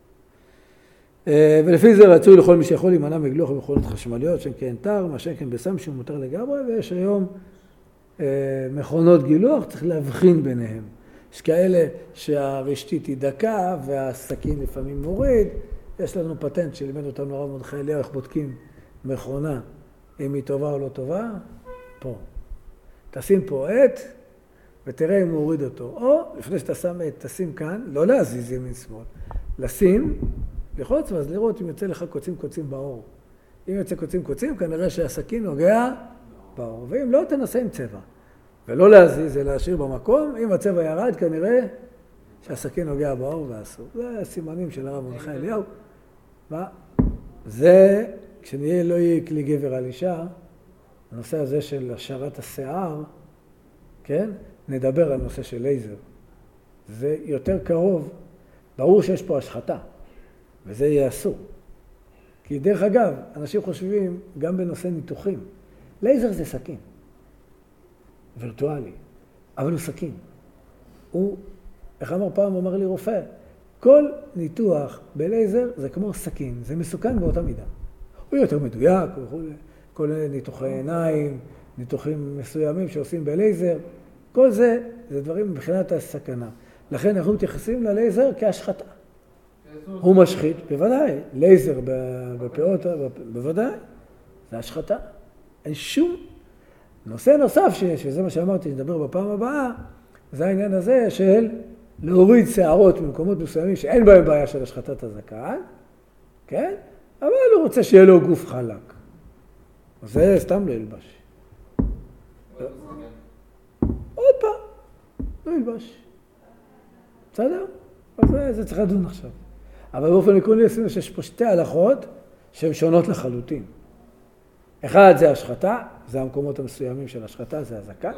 ולפי זה רצוי לכל מי שיכול להימנע מגלוח במכונות חשמליות, שאין כן תער, מה שאין כן בסם שהוא מותר לגמרי, ויש היום מכונות גילוח, צריך להבחין ביניהם. יש כאלה שהרשתית היא דקה והסכין לפעמים מוריד. יש לנו פטנט שלימד אותנו הרב מרדכי אליהו, איך בודקים מכונה, אם היא טובה או לא טובה. פה. תשים פה עט ותראה אם הוא הוריד אותו. או לפני שאתה שם עט, תשים כאן, לא להזיז ימין שמאל. לשים, לחוץ ואז לראות אם יוצא לך קוצים באור. אם יוצא קוצים, כנראה שהסכין נוגע באור. ואם לא, תנסה עם צבע. ולא להזיז, זה להשאיר במקום. אם הצבע ירד, כנראה שהסכין נוגע באור ואסור. זה הסימנים של הרב מרדכי אליהו. מה? זה, כשנהיה לא יהיה כלי גבר על אישה, הנושא הזה של השארת השיער, כן? נדבר על נושא של לייזר. זה יותר קרוב. ברור שיש פה השחתה, וזה יהיה אסור. כי דרך אגב, אנשים חושבים גם בנושא ניתוחים. לייזר זה סכין. וירטואלי, אבל הוא סכין. הוא, איך אמר פעם, אמר לי רופא, כל ניתוח בלייזר זה כמו סכין, זה מסוכן באותה מידה. הוא יותר מדויק, כל ניתוחי עיניים, ניתוחים מסוימים שעושים בלייזר, כל זה, זה דברים מבחינת הסכנה. לכן אנחנו מתייחסים ללייזר כהשחתה. הוא משחית, בוודאי, לייזר בפאות, בוודאי, זה השחתה. אין שום נושא נוסף שיש, וזה מה שאמרתי, נדבר בפעם הבאה, זה העניין הזה של להוריד שערות במקומות מסוימים שאין בהם בעיה של השחטת הזקן, כן? אבל הוא רוצה שיהיה לו גוף חלק. אז זה סתם לא ילבש. עוד פעם, לא ילבש. בסדר? אז זה צריך לדון עכשיו. אבל באופן עקרוני עשינו שיש פה שתי הלכות שהן שונות לחלוטין. אחד זה השחטה, זה המקומות המסוימים של השחטה, זה הזקן.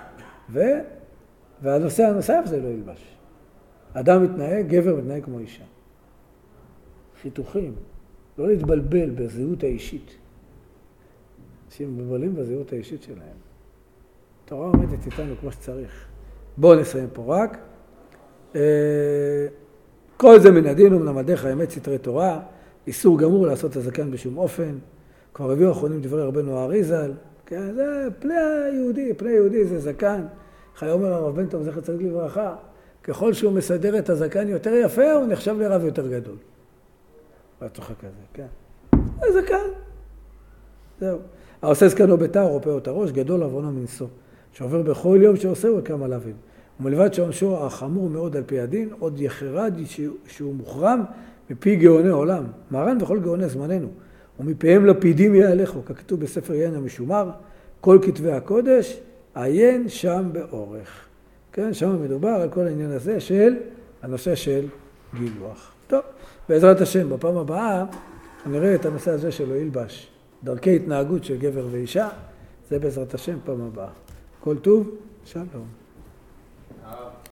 והנושא הנוסף זה לא ילבש. אדם מתנהג, גבר מתנהג כמו אישה. חיתוכים, לא להתבלבל בזהות האישית. אנשים מבלבלים בזהות האישית שלהם. התורה עומדת איתנו כמו שצריך. בואו נסיים פה רק. כל זה מן הדין ומלמדיך אמת סתרי תורה, איסור גמור לעשות הזקן בשום אופן. כבר הביאו האחרונים דברי רבנו האריזל, כן, זה פני יהודי זה זקן. חיי אומר הרב בן טוב זכר צדיק לברכה, ככל שהוא מסדר את הזקן יותר יפה, הוא נחשב לרב יותר גדול. והצוחק הזה, כן. זה זקן. זהו. העושה זקנו בתר, רופה את הראש, גדול עוונו מנשוא. שעובר בכל יום שעושה הוא כמה לווים. ומלבד שעונשו החמור מאוד על פי הדין, עוד יחרד שהוא מוחרם מפי גאוני עולם. מרן וכל גאוני זמננו. ומפיהם לפידים יהלכו, ככתוב בספר יין המשומר, כל כתבי הקודש, עיין שם באורך. כן, שם מדובר על כל העניין הזה של הנושא של גילוח. טוב, בעזרת השם, בפעם הבאה נראה את הנושא הזה של לא ילבש. דרכי התנהגות של גבר ואישה, זה בעזרת השם פעם הבאה. כל טוב, שלום.